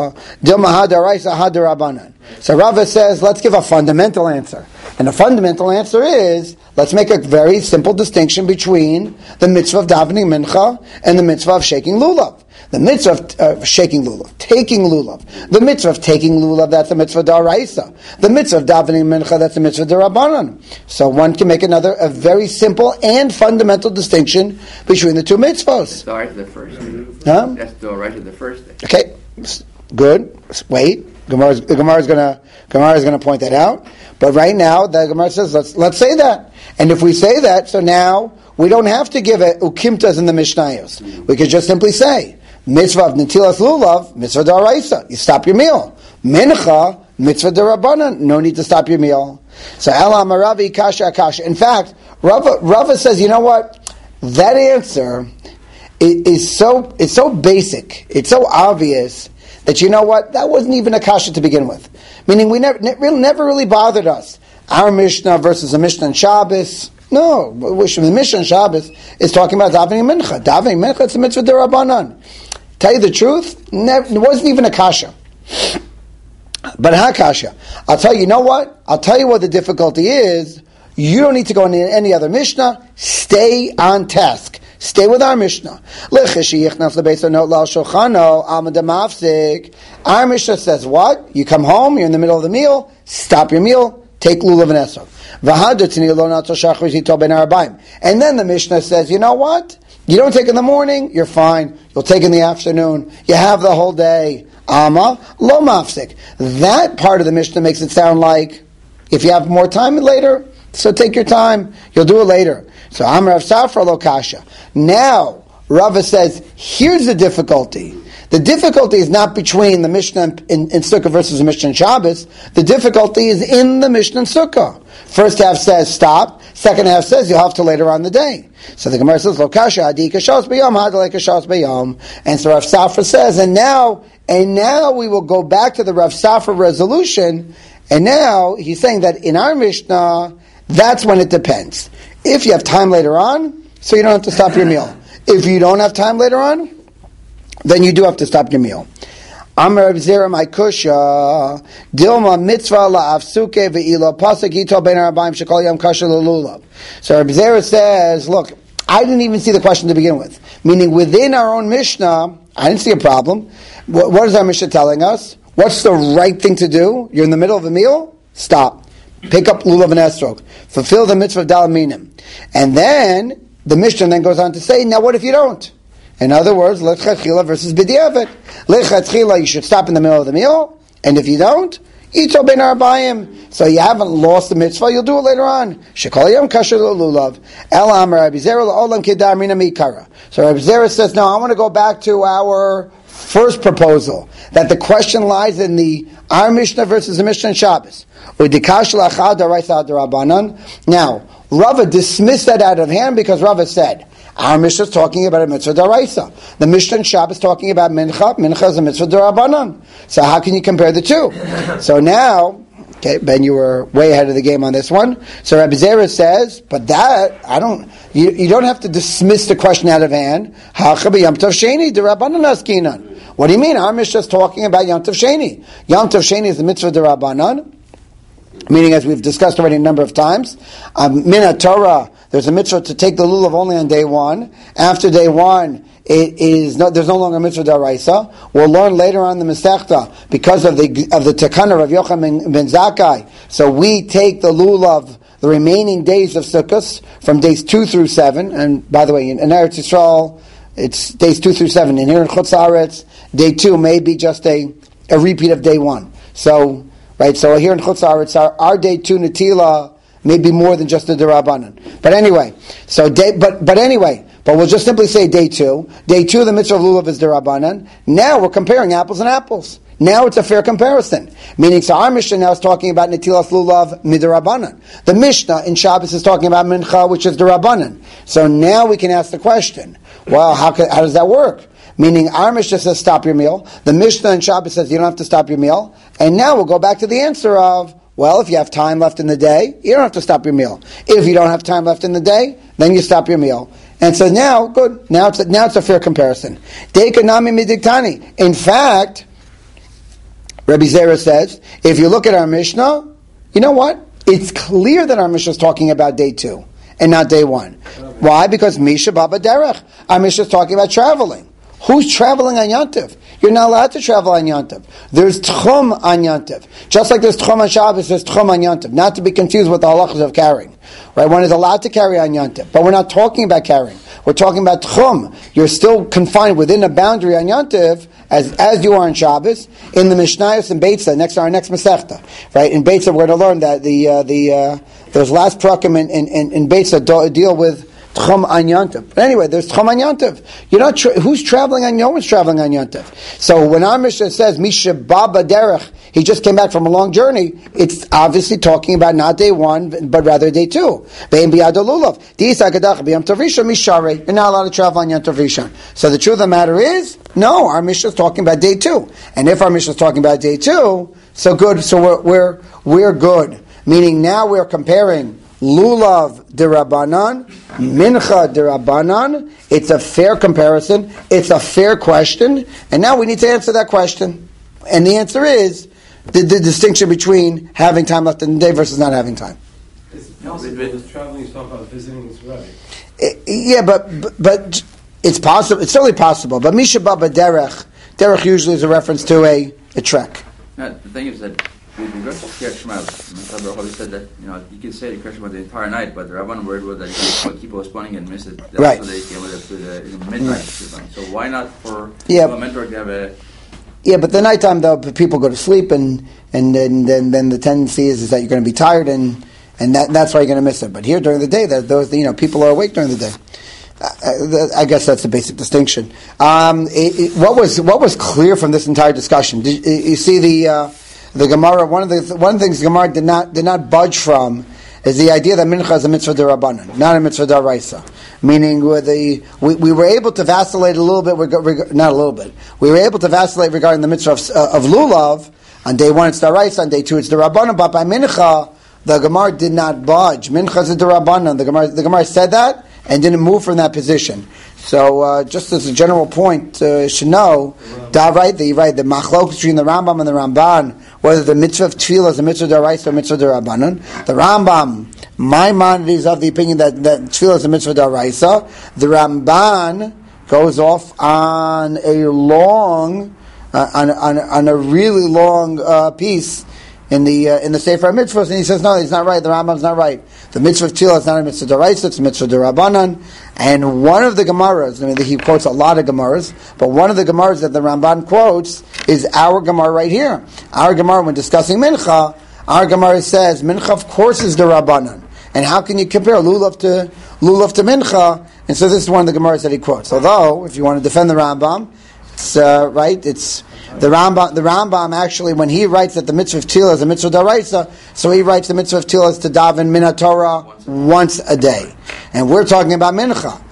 Dilma Hadaraisa Hadarabanan. So Rava says, let's give a fundamental answer. And the fundamental answer is, let's make a very simple distinction between the mitzvah of davening mincha and the mitzvah of shaking lulav. The mitzvah of uh, shaking lulav, taking lulav. The mitzvah of taking lulav, that's the mitzvah d'oraisa. The mitzvah of davening mincha, that's the mitzvah d'Rabbanan. So one can make another, a very simple and fundamental distinction between the two mitzvahs. That's the right of the first day. Huh? That's the right of the first day. Okay, good. Wait. Gemara is going to Gemara is going to point that out. But right now, the Gemara says, let's let's say that. And if we say that, so now we don't have to give it ukimtas in the Mishnayos. We could just simply say, mitzvah of netilas lulav, mitzvah d'oraisa. You stop your meal. Mincha, mitzvah d'Rabbanan. No need to stop your meal. So Ela Maravi kasha kasha. In fact, Rava, Rava says, you know what? That answer is, is so it's so basic. It's so obvious. That you know what, that wasn't even a kasha to begin with. Meaning we never, ne- really, never really bothered us. Our Mishnah versus a Mishnah and Shabbos. No, the Mishnah and Shabbos is talking about davening mincha. Davening mincha, it's a mitzvah d'Rabbanan. Tell you the truth, never, it wasn't even a kasha. But ha kasha. I'll tell you, you know what? I'll tell you what the difficulty is. You don't need to go in any other Mishnah. Stay on task. Stay with our Mishnah. Our Mishnah says what? You come home, you're in the middle of the meal, stop your meal, take lulav and esrog. And then the Mishnah says, you know what? You don't take in the morning, you're fine. You'll take in the afternoon. You have the whole day. Ama lo mafsik. That part of the Mishnah makes it sound like if you have more time later, so take your time. You'll do it later. So Amar of Safra lo kasha. Now Rava says, here's the difficulty. The difficulty is not between the Mishnah in, in, in Sukkah versus the Mishnah in Shabbos. The difficulty is in the Mishnah in Sukkah. First half says stop. Second half says you'll have to later on the day. So the Gemara says, Lo kasha adi kashos b'yom, hadalei kashos b'yom. And so Rav Safra says, and now, and now we will go back to the Rav Safra resolution. And now he's saying that in our Mishnah, that's when it depends. If you have time later on, so you don't have to stop your meal. If you don't have time later on, then you do have to stop your meal. Amar Reb Zera my kusha Dilma mitzvah la'afsuke ve'ila pasuk yitol ben arabayim shekol yom kasher l'lulav. So Reb Zera says, look, I didn't even see the question to begin with. Meaning within our own Mishnah, I didn't see a problem. What, what is our Mishnah telling us? What's the right thing to do? You're in the middle of a meal? Stop. Pick up lulav and esrog. Fulfill the mitzvah of dalaminim. And then the Mishnah then goes on to say, now what if you don't? In other words, lechatchila versus b'diavad. Lechatchila, you should stop in the middle of the meal, and if you don't, ito ben arbayim. So you haven't lost the mitzvah, you'll do it later on. Shekol yom kasher lulav. El amar Rabbi Zera la'olam kedar mina mikara. So Rabbi Zera says, no, I want to go back to our first proposal, that the question lies in the our Mishnah versus the Mishnah in Shabbos. Now, Rava dismissed that out of hand because Rava said, our Mishnah is talking about a mitzvah d'oraisa. The Mishnah in Shabbos is talking about mincha. Mincha is a mitzvah d'Rabbanan. So how can you compare the two? So now, okay, Ben, you were way ahead of the game on this one. So Rabbi Zera says, but that, I don't, you, you don't have to dismiss the question out of hand. Hacha b'yom tov sheni d'Rabbanan askinan. What do you mean? Our Mishnah is talking about Yom Tov Sheni. Yom Tov Sheni is the mitzvah d'Rabbanan, meaning, as we've discussed already a number of times, um, Min Torah, there's a mitzvah to take the lulav only on day one. After day one, it is no, there's no longer a mitzvah d'oraisa. We'll learn later on the Masechta because of the of the Tekana of Yochanan ben Zakkai. So we take the lulav the remaining days of Sukkot from days two through seven. And by the way, in, in Eretz Yisrael, it's days two through seven. And here in Chutz Haaretz, day two may be just a, a repeat of day one. So. Right, so here in Chutz Haaretz, our, our day two Natila may be more than just the D'Rabbanan. But anyway, so day, but but anyway, but we'll just simply say day two. Day two, the mitzvah of lulav is D'Rabbanan. Now we're comparing apples and apples. Now it's a fair comparison. Meaning, so our Mishnah now is talking about Natilas lulav mid'Rabbanan. The Mishnah in Shabbos is talking about mincha, which is D'Rabbanan. So now we can ask the question: well, how can, how does that work? Meaning, our Mishnah says stop your meal. The Mishnah in Shabbos says you don't have to stop your meal. And now we'll go back to the answer of, well, if you have time left in the day, you don't have to stop your meal. If you don't have time left in the day, then you stop your meal. And so now, good, now it's a, now it's a fair comparison. Dekanami midiktani. In fact, Rabbi Zera says, if you look at our Mishnah, you know what? It's clear that our Mishnah is talking about day two and not day one. Why? Because Misha Baba Derech. Our Mishnah is talking about traveling. Who's traveling on Yantiv? You're not allowed to travel on Yantiv. There's Tchum on Yantiv. Just like there's Tchum on Shabbos, there's Tchum on Yantiv. Not to be confused with the halachas of carrying. Right? One is allowed to carry on Yantiv. But we're not talking about carrying. We're talking about Tchum. You're still confined within a boundary on Yantiv, as as you are on Shabbos. In the Mishnayos and Beitza, next to our next Masechta. Right? In Beitza, we're going to learn that the, uh, the, uh, those last prakim in, in, in, in Beitza do, deal with Tchum on Yantiv. But anyway, there's Tchum on Yantiv. You're not tra- who's traveling on? No one's traveling on Yantiv. So when our Mishnah says Misha Baba Derech, he just came back from a long journey. It's obviously talking about not day one, but rather day two. You're not allowed to travel on Yantiv Rishon. So the truth of the matter is, no, our Mishnah is talking about day two. And if our Mishnah is talking about day two, so good. So we're we're we're good. Meaning now we're comparing lulav d'Rabbanan, mincha d'Rabbanan. It's a fair comparison. It's a fair question. And now we need to answer that question. And the answer is the, the distinction between having time left in the day versus not having time. Is it possible that traveling is talking about visiting his Rebbe? Yeah, but, but but it's possible. It's certainly possible. But Misha Baba Derech, Derech usually is a reference to a, a trek. No, the thing is that with regards to Kriyat Shema, Rabbi Rechavi said that, you know, you can say the Kriyat Shema the entire night, but the Rabban word was that you can keep postponing and miss it. That's right. So they came with it to the, in the midnight. Right. So why not for yeah. a mentor to have a... Yeah, but the nighttime, though, people go to sleep, and and then then, then the tendency is, is that you're going to be tired, and and that that's why you're going to miss it. But here during the day, that those you know people are awake during the day. I, I guess that's the basic distinction. Um, it, it, what was what was clear from this entire discussion? Did, you see the uh, the Gemara. One of the one of the things the Gemara did not did not budge from is the idea that mincha is a mitzvah d'Rabbanan, not a mitzvah d'Oraisa. Meaning, with the we, we were able to vacillate a little bit, reg- not a little bit. We were able to vacillate regarding the mitzvah of, uh, of lulav. On day one, it's d'Oraisa. On day two, it's d'Rabbanan. But by mincha, the Gemara did not budge. Mincha is a d'Rabbanan. The Gemara, the Gemara said that, and didn't move from that position. So, uh, just as a general point, uh, you should know, da, right, the, right, the machlok between the Rambam and the Ramban, whether the mitzvah of tefillah is a mitzvah d'oraisa or mitzvah d'Rabbanan. The Rambam, Maimonides, is of the opinion that, that tefillah is a mitzvah d'oraisa. The Ramban goes off on a long, uh, on, on, on a really long uh, piece in the uh, in the Sefer Mitzvahs, and he says, no, he's not right. The Rambam's not right. The mitzvah of tefillah is not a mitzvah d'oraisa; it's a mitzvah d'Rabbanan. And one of the Gemaras, I mean, he quotes a lot of Gemaras, but one of the Gemaras that the Ramban quotes is our Gemara right here. Our Gemara, when discussing Mincha, our Gemara says Mincha, of course, is the Rabbanan. And how can you compare lulav to lulav to Mincha? And so this is one of the Gemaras that he quotes. Although, if you want to defend the Rambam, it's uh, right. It's the Rambam. The Rambam actually, when he writes that the mitzvah of tefillah is a mitzvah d'oraisa, so he writes the mitzvah of tefillah is to daven min Torah once a day, and we're talking about mincha.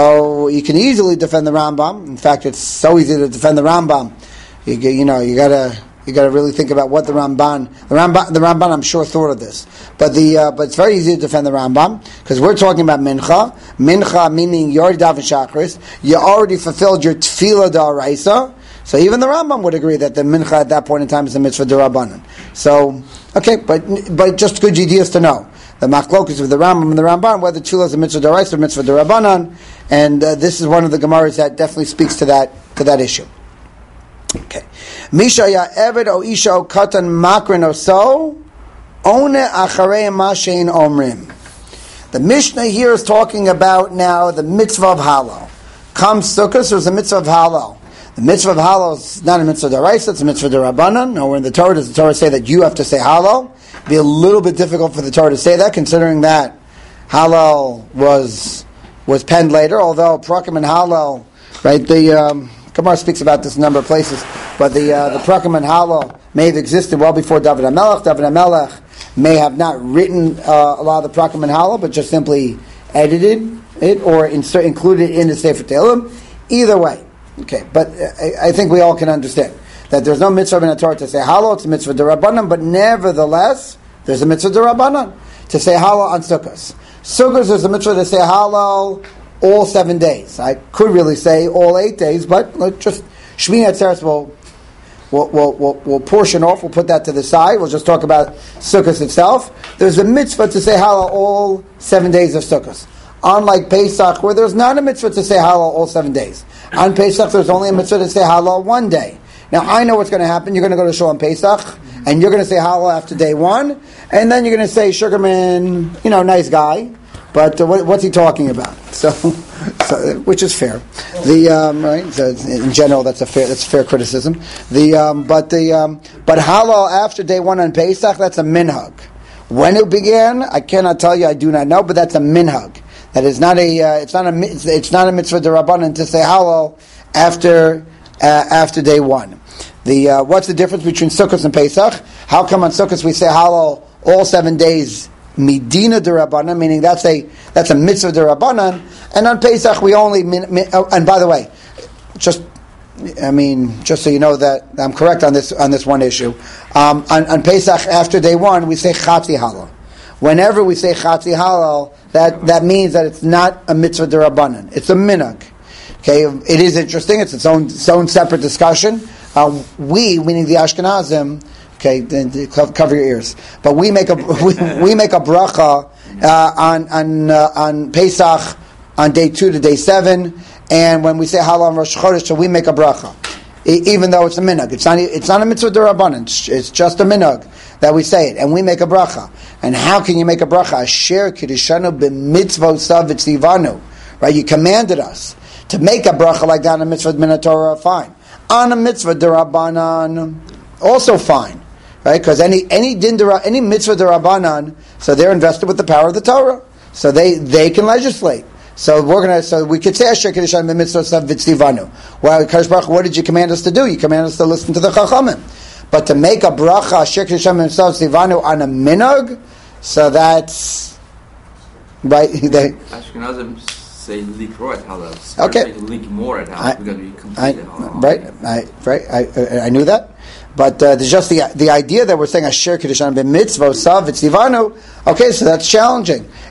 So you can easily defend the Rambam. In fact, it's so easy to defend the Rambam. You, you know, you gotta you gotta really think about what the Ramban, the Ramban, the Ramban, I'm sure thought of this. But the uh, but it's very easy to defend the Rambam because we're talking about mincha. Mincha meaning you already daven shachris. You already fulfilled your tefillah d'oraisa. So even the Rambam would agree that the mincha at that point in time is a mitzvah d'Rabbanan. So okay, but but just good ideas to know. The machlokus of the Rambam and the Ramban, whether tefillah is a mitzvah d'oraisa or mitzvah d'Rabbanan, and uh, this is one of the Gemaras that definitely speaks to that to that issue. Okay, Misha ya eved o isha o katan makrin o so one acharei mashein omrim. The Mishnah here is talking about now the mitzvah of halal. Comes Sukkot, there's a mitzvah of halal. The mitzvah of halal is not a mitzvah d'oraisa; it's a mitzvah d'Rabbanan. Nowhere in the Torah does the Torah say that you have to say halal. It'd be a little bit difficult for the Torah to say that, considering that halal was was penned later. Although prakim and halal, right? The um, Gemara speaks about this in a number of places, but the uh, the prakim and halal may have existed well before David HaMelech. David HaMelech may have not written uh, a lot of the prakim and halal, but just simply edited it or insert, included it in the Sefer Tehillim. Either way. Okay, but I, I think we all can understand that there's no mitzvah in the Torah to say halal, it's a mitzvah d'Rabbanan, but nevertheless, there's a mitzvah d'Rabbanan to say halal on Sukkot. Sukkot, there's a mitzvah to say halal all seven days. I could really say all eight days, but let's just, Shmini Atzeres will we'll, we'll, we'll, we'll portion off, we'll put that to the side, we'll just talk about Sukkot itself. There's a mitzvah to say halal all seven days of Sukkot. Unlike Pesach, where there's not a mitzvah to say halal all seven days. On Pesach, there's only a mitzvah to say halal one day. Now, I know what's going to happen. You're going to go to shul on Pesach, and you're going to say halal after day one, and then you're going to say, Sugarman, you know, nice guy, but uh, what, what's he talking about? So, so, which is fair. The um, right. So in general, that's a fair that's fair criticism. The um, but the um, but halal after day one on Pesach, that's a minhag. When it began, I cannot tell you. I do not know, but that's a minhag. That is not a. Uh, it's not a. It's not a mitzvah d'Rabbanan to say halal after uh, after day one. The uh, what's the difference between Sukkot and Pesach? How come on Sukkot we say halal all seven days midina d'Rabbanan, meaning that's a that's a mitzvah d'Rabbanan, and on Pesach we only. Min, min, oh, and by the way, just I mean just so you know that I'm correct on this on this one issue. Um, on, on Pesach after day one we say chatzi halal. Whenever we say chatzi halal, that, that means that it's not a mitzvah d'Rabbanan. It's a minhag. Okay, it is interesting. It's its own its own separate discussion. Uh, we, meaning the Ashkenazim, okay, then cover your ears. But we make a we, we make a bracha uh, on on uh, on Pesach on day two to day seven, and when we say halal on Rosh Chodesh, so we make a bracha. Even though it's a minhag, it's not it's not a mitzvah d'Rabbanan. It's, it's just a minhag that we say it, and we make a bracha. And how can you make a bracha? Asher kiddushanu b'mitzvosav v'tzivanu. Right? You commanded us to make a bracha like that on a mitzvah min Torah. Fine. On a mitzvah d'Rabbanan, also fine. Right? Because any any din any mitzvah d'Rabbanan, so they're invested with the power of the Torah, so they they can legislate. So we're gonna. So we could say Asher Kiddushanu b'mitzvosav v'tzivanu. Well, Kadosh Baruch Hu, what did you command us to do? You commanded us to listen to the Chachamim. But to make a bracha Asher Kiddushanu b'mitzvosav v'tzivanu on a minhag, so that's right. They, Ashkenazim say likro at halal. Okay. Link more at halal. We're going to be completely halal. Right. I, right. I, I knew that. But uh, there's just the the idea that we're saying Asher Kiddushanu b'mitzvosav v'tzivanu. Okay, so that's challenging.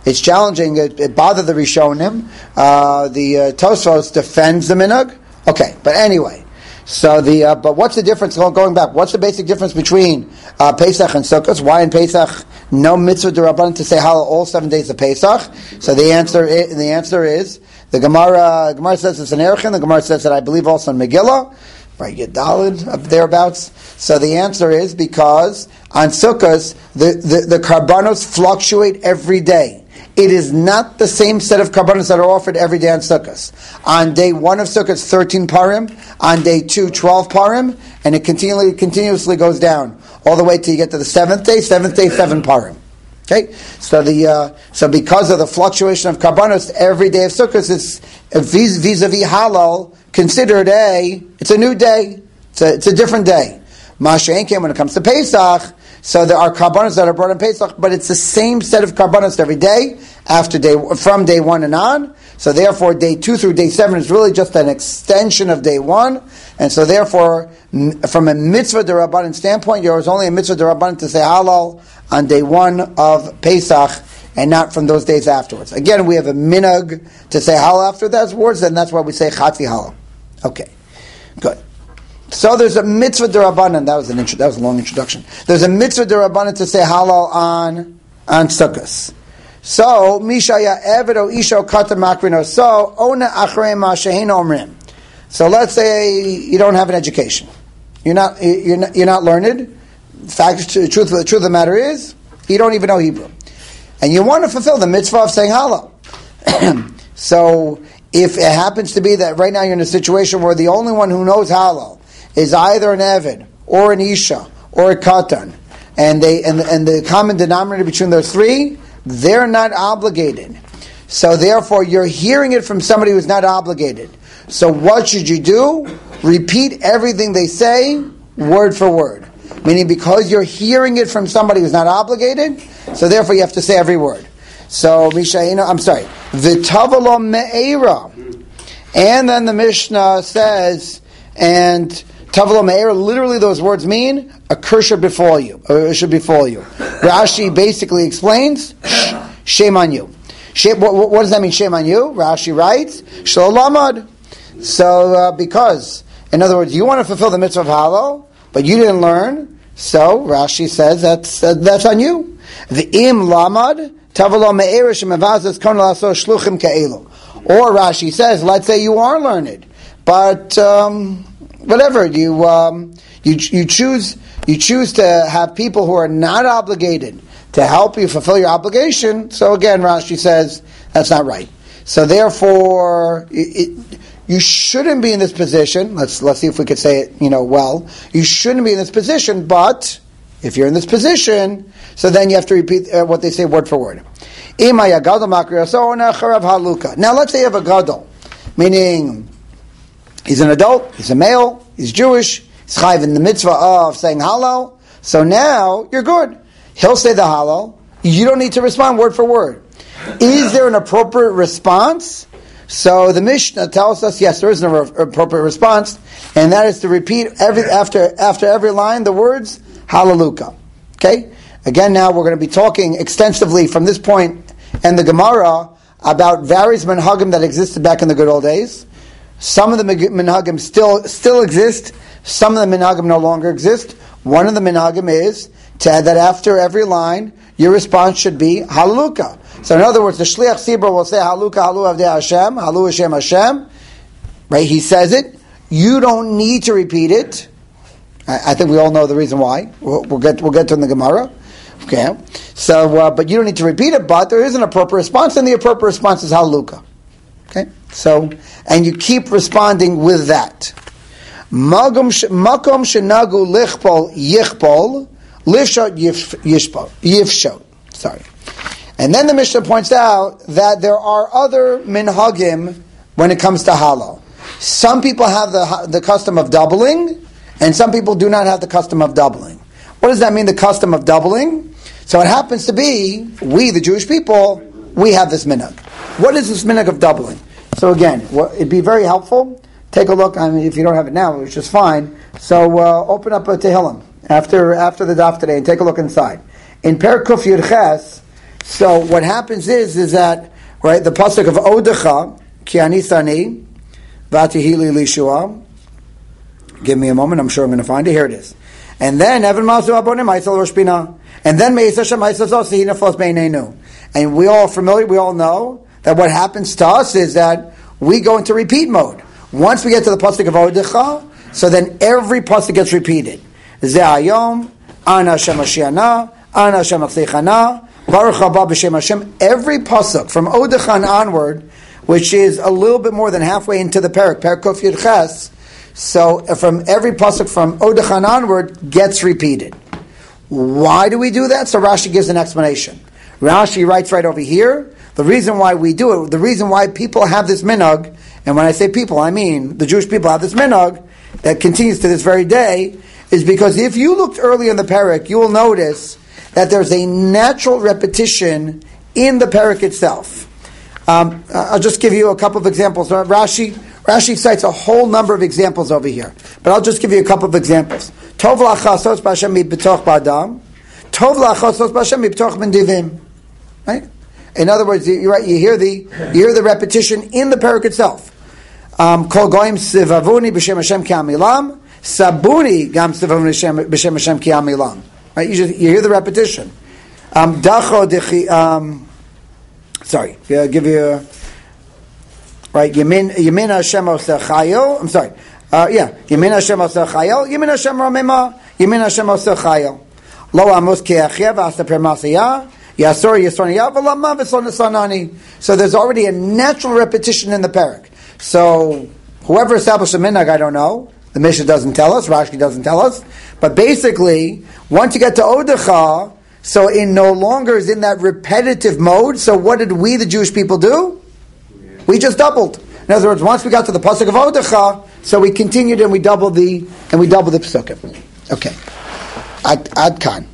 It's challenging. It, it bothered the Rishonim. Uh, the uh, Tosfos defends the minhag. Okay, but anyway. So the uh, but what's the difference going back? What's the basic difference between uh, Pesach and Sukkot? Why in Pesach no mitzvah d'Rabbanan to say Hallel all seven days of Pesach? So the answer is, the answer is the Gemara. Gemara says it's an Erechin. The Gemara says that I believe also in Megillah, right? Yedalid up thereabouts. So the answer is because on Sukkot the the, the karbanos fluctuate every day. It is not the same set of karbanos that are offered every day on Sukkot. On day one of Sukkot, thirteen parim. On day two, twelve parim. And it continually, continuously goes down all the way till you get to the seventh day. Seventh day, seven parim. Okay? So the uh, so because of the fluctuation of karbanos, every day of Sukkot is vis- vis-a-vis halal considered a, it's a new day. It's a, it's a different day. Masha'en came when it comes to Pesach. So there are karbanos that are brought in Pesach, but it's the same set of karbanos every day, after day from day one and on. So therefore, day two through day seven is really just an extension of day one. And so therefore, from a mitzvah d'Rabbanan standpoint, there is only a mitzvah d'Rabbanan to say halal on day one of Pesach, and not from those days afterwards. Again, we have a minhag to say halal after those words, and that's why we say chatzi halal. Okay, good. So there's a mitzvah d'Rabbanan. That was an intro, that was a long introduction. There's a mitzvah d'Rabbanan to say halal on on Sukkot. So mishaya evedo isho kata makrino. So ona achrei ma shehin omrim. So let's say you don't have an education. You're not you're not, you're not learned. The fact, the truth, the truth of the matter is, you don't even know Hebrew, and you want to fulfill the mitzvah of saying halal. So if it happens to be that right now you're in a situation where the only one who knows halal is either an Eved, or an Isha, or a Katan, and they and, and the common denominator between those three, they're not obligated. So therefore, you're hearing it from somebody who's not obligated. So what should you do? Repeat everything they say, word for word. Meaning because you're hearing it from somebody who's not obligated, so therefore you have to say every word. So, Mishaina, I'm sorry, V'tavalo me'era. And then the Mishnah says, and Tavlo Me'er, literally those words mean a curse should befall you, or it should befall you. Rashi basically explains, shame on you. Shame, what, what does that mean, shame on you? Rashi writes, Shlolamad. So, uh, because, in other words, you want to fulfill the mitzvah of halal, but you didn't learn, so Rashi says that's uh, that's on you. The im lamad, Tavlo Me'er, shemavazas kon laso shluchim ke'elu. Or Rashi says, let's say you are learned, but, um, whatever you um, you you choose you choose to have people who are not obligated to help you fulfill your obligation. So again, Rashi says that's not right. So therefore, it, it, you shouldn't be in this position. Let's let's see if we could say it, you know, well. You shouldn't be in this position, but if you're in this position, so then you have to repeat uh, what they say word for word. Now let's say you have a gadol, meaning he's an adult, he's a male, he's Jewish, he's chayv in the mitzvah of saying halal, so now you're good. He'll say the halal, you don't need to respond word for word. Is there an appropriate response? So the Mishnah tells us, yes, there is an appropriate response, and that is to repeat every after after every line the words halaluka. Okay? Again, now we're going to be talking extensively from this point and the Gemara about various minhagim that existed back in the good old days. Some of the minhagim still still exist. Some of the minhagim no longer exist. One of the minhagim is to add that after every line, your response should be halaluka. So in other words, the shliach sibra will say haluka halu avdei Hashem, halu Hashem Hashem. Right? He says it. You don't need to repeat it. I, I think we all know the reason why. We'll, we'll get we'll get to in the Gemara. Okay. So, uh, but you don't need to repeat it. But there is an appropriate response, and the appropriate response is haluka. Okay. So, and you keep responding with that. Makom shenagu lichpol yichpol, lifshot yishpol yifshot. Sorry. And then the Mishnah points out that there are other minhagim when it comes to halal. Some people have the the custom of doubling, and some people do not have the custom of doubling. What does that mean, the custom of doubling? So it happens to be, we, the Jewish people, we have this minhag. What is this minhag of doubling? So again, well, it'd be very helpful. Take a look. I mean, if you don't have it now, which is fine. So uh, open up a Tehillim after after the daf today and take a look inside. In Per Kuf Yud Ches, So what happens is, is that, right, the pasuk of Odecha, Ki ani sani, Vatihili lishua. Give me a moment, I'm sure I'm going to find it. Here it is. And then, Evan Masu Abonim, Aisel Rosh Bina. And then, Meis Hashem, Aisel Zosihina Fos Beinenu. And we all familiar, we all know that what happens to us is that we go into repeat mode. Once we get to the pasuk of Odecha, so then every pasuk gets repeated. Ze Hayom, Ana Hashem Ashiana, Ana Hashem Achzichana, Baruch Haba B'Shem Hashem. Every pasuk from Odecha and onward, which is a little bit more than halfway into the parak, Parak Kof Yud Ches, so from every pasuk from Odecha and onward gets repeated. Why do we do that? So Rashi gives an explanation. Rashi writes right over here, the reason why we do it, the reason why people have this minhag, and when I say people, I mean the Jewish people have this minhag that continues to this very day, is because if you looked early in the parak, you will notice that there's a natural repetition in the parak itself. Um, I'll just give you a couple of examples. Rashi, Rashi cites a whole number of examples over here, but I'll just give you a couple of examples. Tov lachasos b'Hashem mibetoch b'adam, Tov lachasos b'Hashem mibetoch b'ndivim. Right? In other words, you, right, you hear the you hear the repetition in the parak itself. Um, Kol goyim sivavuni b'Shem Hashem ki amilam, sabuni gam sivavuni b'Shem Hashem ki amilam. Right? You just you hear the repetition. Um, Dacho dechi. Um, sorry, I'll give you. A, right, Yemin Yemin Hashem Osechayil. I'm sorry. Uh, yeah, Yemin Hashem Osechayil. Yemin Hashem Ramema. Yemin Hashem Osechayil. Lo amos keachyev asa permasiyah. Yasor Yasor Yavalama V'Sonasanani. So there's already a natural repetition in the parak. So whoever established the minhag, I don't know. The Mishnah doesn't tell us. Rashi doesn't tell us. But basically, once you get to Odecha, so it no longer is in that repetitive mode. So what did we, the Jewish people, do? We just doubled. In other words, once we got to the pasuk of Odecha, so we continued and we doubled the and we doubled the psukim. Okay, ad, ad kan.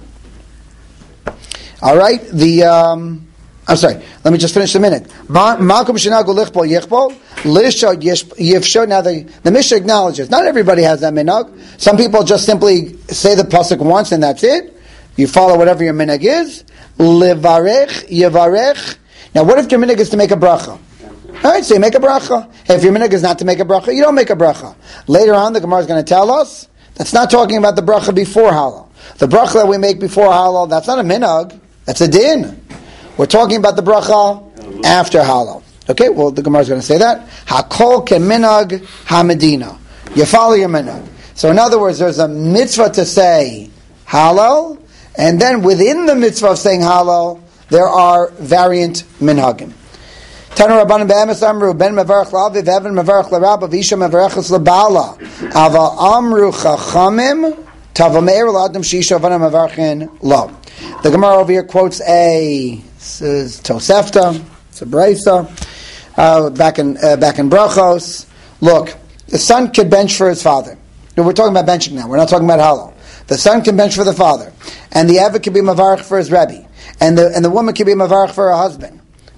All right. The um, I'm sorry. Let me just finish the minute. Malkum shenagu lichpol yichpol lishod yifshod. Now the the Mishnah acknowledges not everybody has that minhag. Some people just simply say the pasuk once and that's it. You follow whatever your minhag is. Levarech yivarech. Now, what if your minhag is to make a bracha? All right, so you make a bracha. Hey, if your minhag is not to make a bracha, you don't make a bracha. Later on, the Gemara is going to tell us that's not talking about the bracha before halal. The bracha that we make before halal, that's not a minhag. That's a din. We're talking about the bracha after halal. Okay, well, the Gemara is going to say that. Hakol ke minhag hamedina. You follow your minhag. So in other words, there's a mitzvah to say halal, and then within the mitzvah of saying halal, there are variant minhagim. Tanu Rabbanan be'emes amru ben mevarach la'aviv evan mevarach l'rabba v'isha mevarachas l'ba'ala aval amru chachamim tava me'er l'adam sheisha v'ana mevarachin lo. The Gemara over here quotes a this is Tosefta, it's a Brisa, uh, back in uh, back in Brachos. Look, the son could bench for his father. No, we're talking about benching now. We're not talking about halal. The son can bench for the father, and the Eved can be mavarach for his rebbe, and the and the woman can be mavarach for her husband.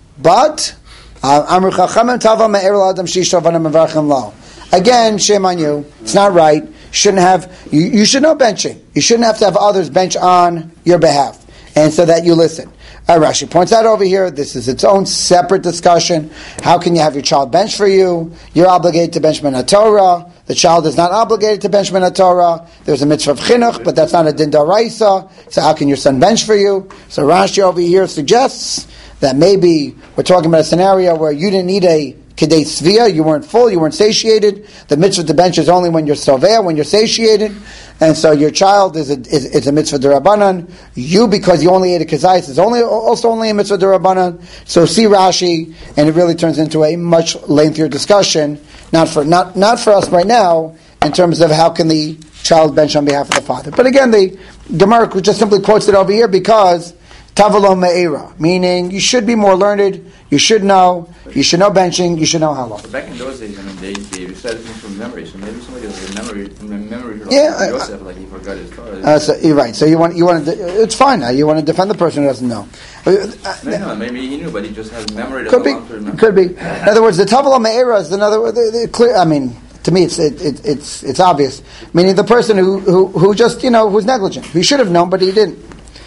But Amru chachamim tava me'er l'adam sheisha v'ana mevarachin lo. Again, shame on you. It's not right. You shouldn't have. You, you should know benching. You shouldn't have to have others bench on your behalf, and so that you listen. Uh, Rashi points out over here, this is its own separate discussion. How can you have your child bench for you? You're obligated to bench min Torah. The child is not obligated to bench min Torah. There's a mitzvah of chinuch, but that's not a din d'oraisa. So how can your son bench for you? So Rashi over here suggests that maybe we're talking about a scenario where you didn't need a kedei tzvia, you weren't full, you weren't satiated. The mitzvah to bench is only when you're soveh, when you're satiated. And so your child is a, is, is a mitzvah d'Rabbanan. You, because you only ate a kazayis, is only also only a mitzvah d'Rabbanan. So see Rashi, and it really turns into a much lengthier discussion, not for not not for us right now, in terms of how can the child bench on behalf of the father. But again, the Gemara just simply quotes it over here because Tavalo me'era, meaning you should be more learned, you should know, you should know benching, you should know halal. So back in those days, I mean, they, they recited things from memory, so maybe somebody has a memory, from memory from yeah, Yosef, like he forgot his Torah. Uh, so, you're right, so you want, you want to, it's fine now, you want to defend the person who doesn't know. Uh, no, no, maybe he knew, but he just has memory. Could be, could be. In other words, the Tavalo me'era is another, the, the clear, I mean, to me, it's it, it, it's it's obvious. Meaning the person who, who, who just, you know, who's negligent. He should have known, but he didn't.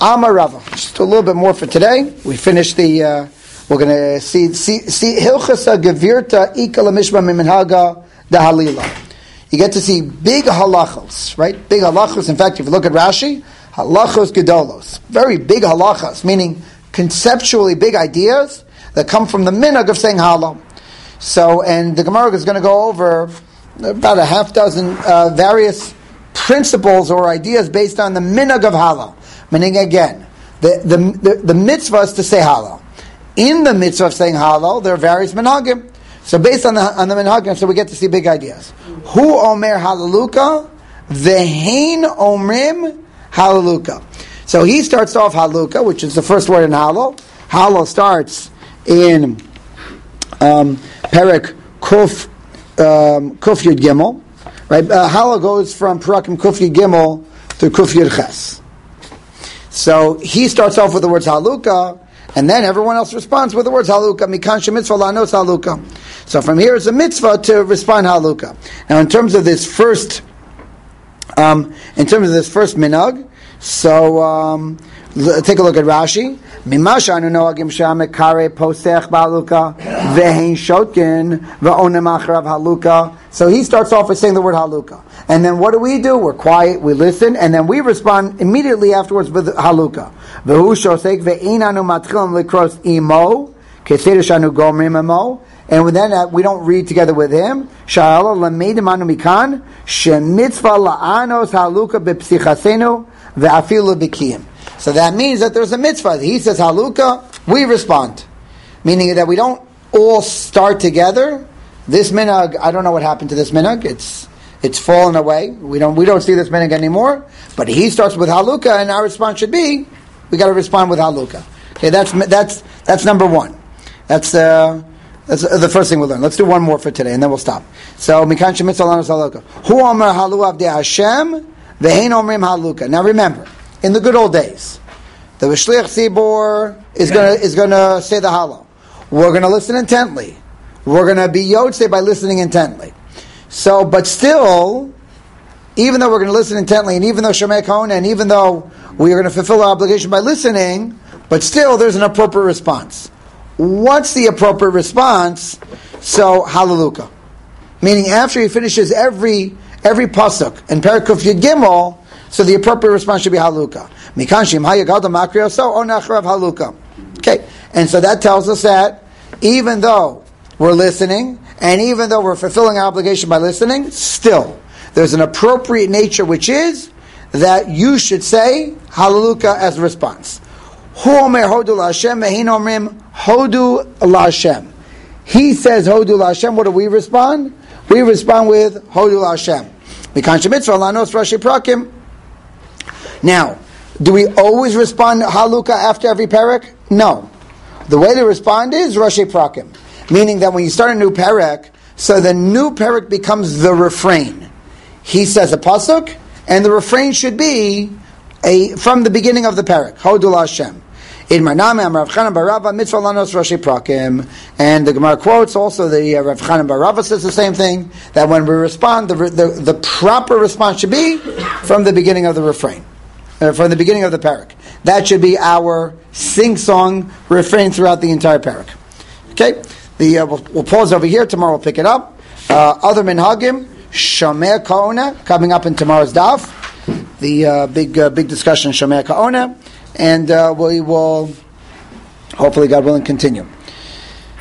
Amar Rava. Just a little bit more for today. We finished the. Uh, we're going to see see see Hilchasa Gevirta Ikala Mishma Miminhaga the Halila. You get to see big halachos, right? Big halachos. In fact, if you look at Rashi, halachos gedolos, very big halachos, meaning conceptually big ideas that come from the minhag of saying halal. So, and the Gemara is going to go over about a half dozen uh, various principles or ideas based on the minhag of halal. Meaning, again, the, the the the mitzvah is to say halal. In the mitzvah of saying halal, there are various minhagim. So, based on the on the minhagim, so we get to see big ideas. Hu omer halaluka, vehein omrim halaluka. So he starts off haluka, which is the first word in halal. Halal starts in um, Perek Kuf um, Kuf Yud Gimel. Right, uh, halal goes from Parakim Kuf Yud Gimel to Kuf Yud Ches. So he starts off with the words haluka, and then everyone else responds with the words haluka. Mikan shemitzvah lanos haluka. So from here it's a mitzvah to respond haluka. Now, in terms of this first, um, in terms of this first minhag, so um, l- take a look at Rashi. Mimasha anu noagim shamekare posech haluka vehein shotkin ve'onem acharav haluka. So he starts off by saying the word haluka. And then what do we do? We're quiet, we listen, and then we respond immediately afterwards with haluka. Vehu shosek ve'inanu matchilim likros imo kesirishanu gomrim imo. And then uh, we don't read together with him. Sha'ala lameidim anu mikan shemitzvah la'anos haluka bepsichasenu ve'afilu b'kiyim. So that means that there's a mitzvah. He says haluka, we respond. Meaning that we don't all start together. This minhag, I don't know what happened to this minhag. It's it's fallen away. We don't we don't see this minhag anymore. But he starts with haluka, and our response should be, we got to respond with haluka. Okay, that's that's that's number one. That's uh, that's the first thing we'll learn. Let's do one more for today, and then we'll stop. So mikan shemitzvah lanos haluka. Hu amar halu avdei Hashem vehein omrim haluka. Now remember, in the good old days, the Shliach Tzibor is going to is going to say the halal. We're going to listen intently. We're going to be yotzei by listening intently. So, but still, even though we're going to listen intently, and even though Shomei Kahona, and even though we are going to fulfill our obligation by listening, but still there's an appropriate response. What's the appropriate response? So, halaluka. Meaning after he finishes every every pasuk and Perek Kuf Yud Gimel, so the appropriate response should be haluka. Mikan shim hayagadol makriyo so on acharav haluka. Okay, and so that tells us that even though we're listening, and even though we're fulfilling our obligation by listening, still there's an appropriate nature, which is that you should say halaluka as a response. Hu omer hodu la'Hashem vehin omrim hodu la'Hashem. He says hodu la'Hashem. What do we respond? We respond with hodu la'Hashem. Mikan shemitzvah lanos rashi prakim. Now, do we always respond haluka after every perek? No. The way to respond is rashi prakim, meaning that when you start a new perek, so the new perek becomes the refrain. He says a pasuk, and the refrain should be a from the beginning of the perek. Hodu Hashem. In Marname Rav Chanan bar Rava mitzvah lanos rashi prakim, and the Gemara quotes also the uh, Rav Chanan bar Rava says the same thing, that when we respond, the, the the proper response should be from the beginning of the refrain. Uh, from the beginning of the parak. That should be our sing-song refrain throughout the entire parak. Okay? The, uh, we'll, we'll pause over here. Tomorrow we'll pick it up. Uh, other minhagim, Shomei Kahona, coming up in tomorrow's daf. The uh, big uh, big discussion, Shomei Kahona. And uh, we will, hopefully, God willing, continue.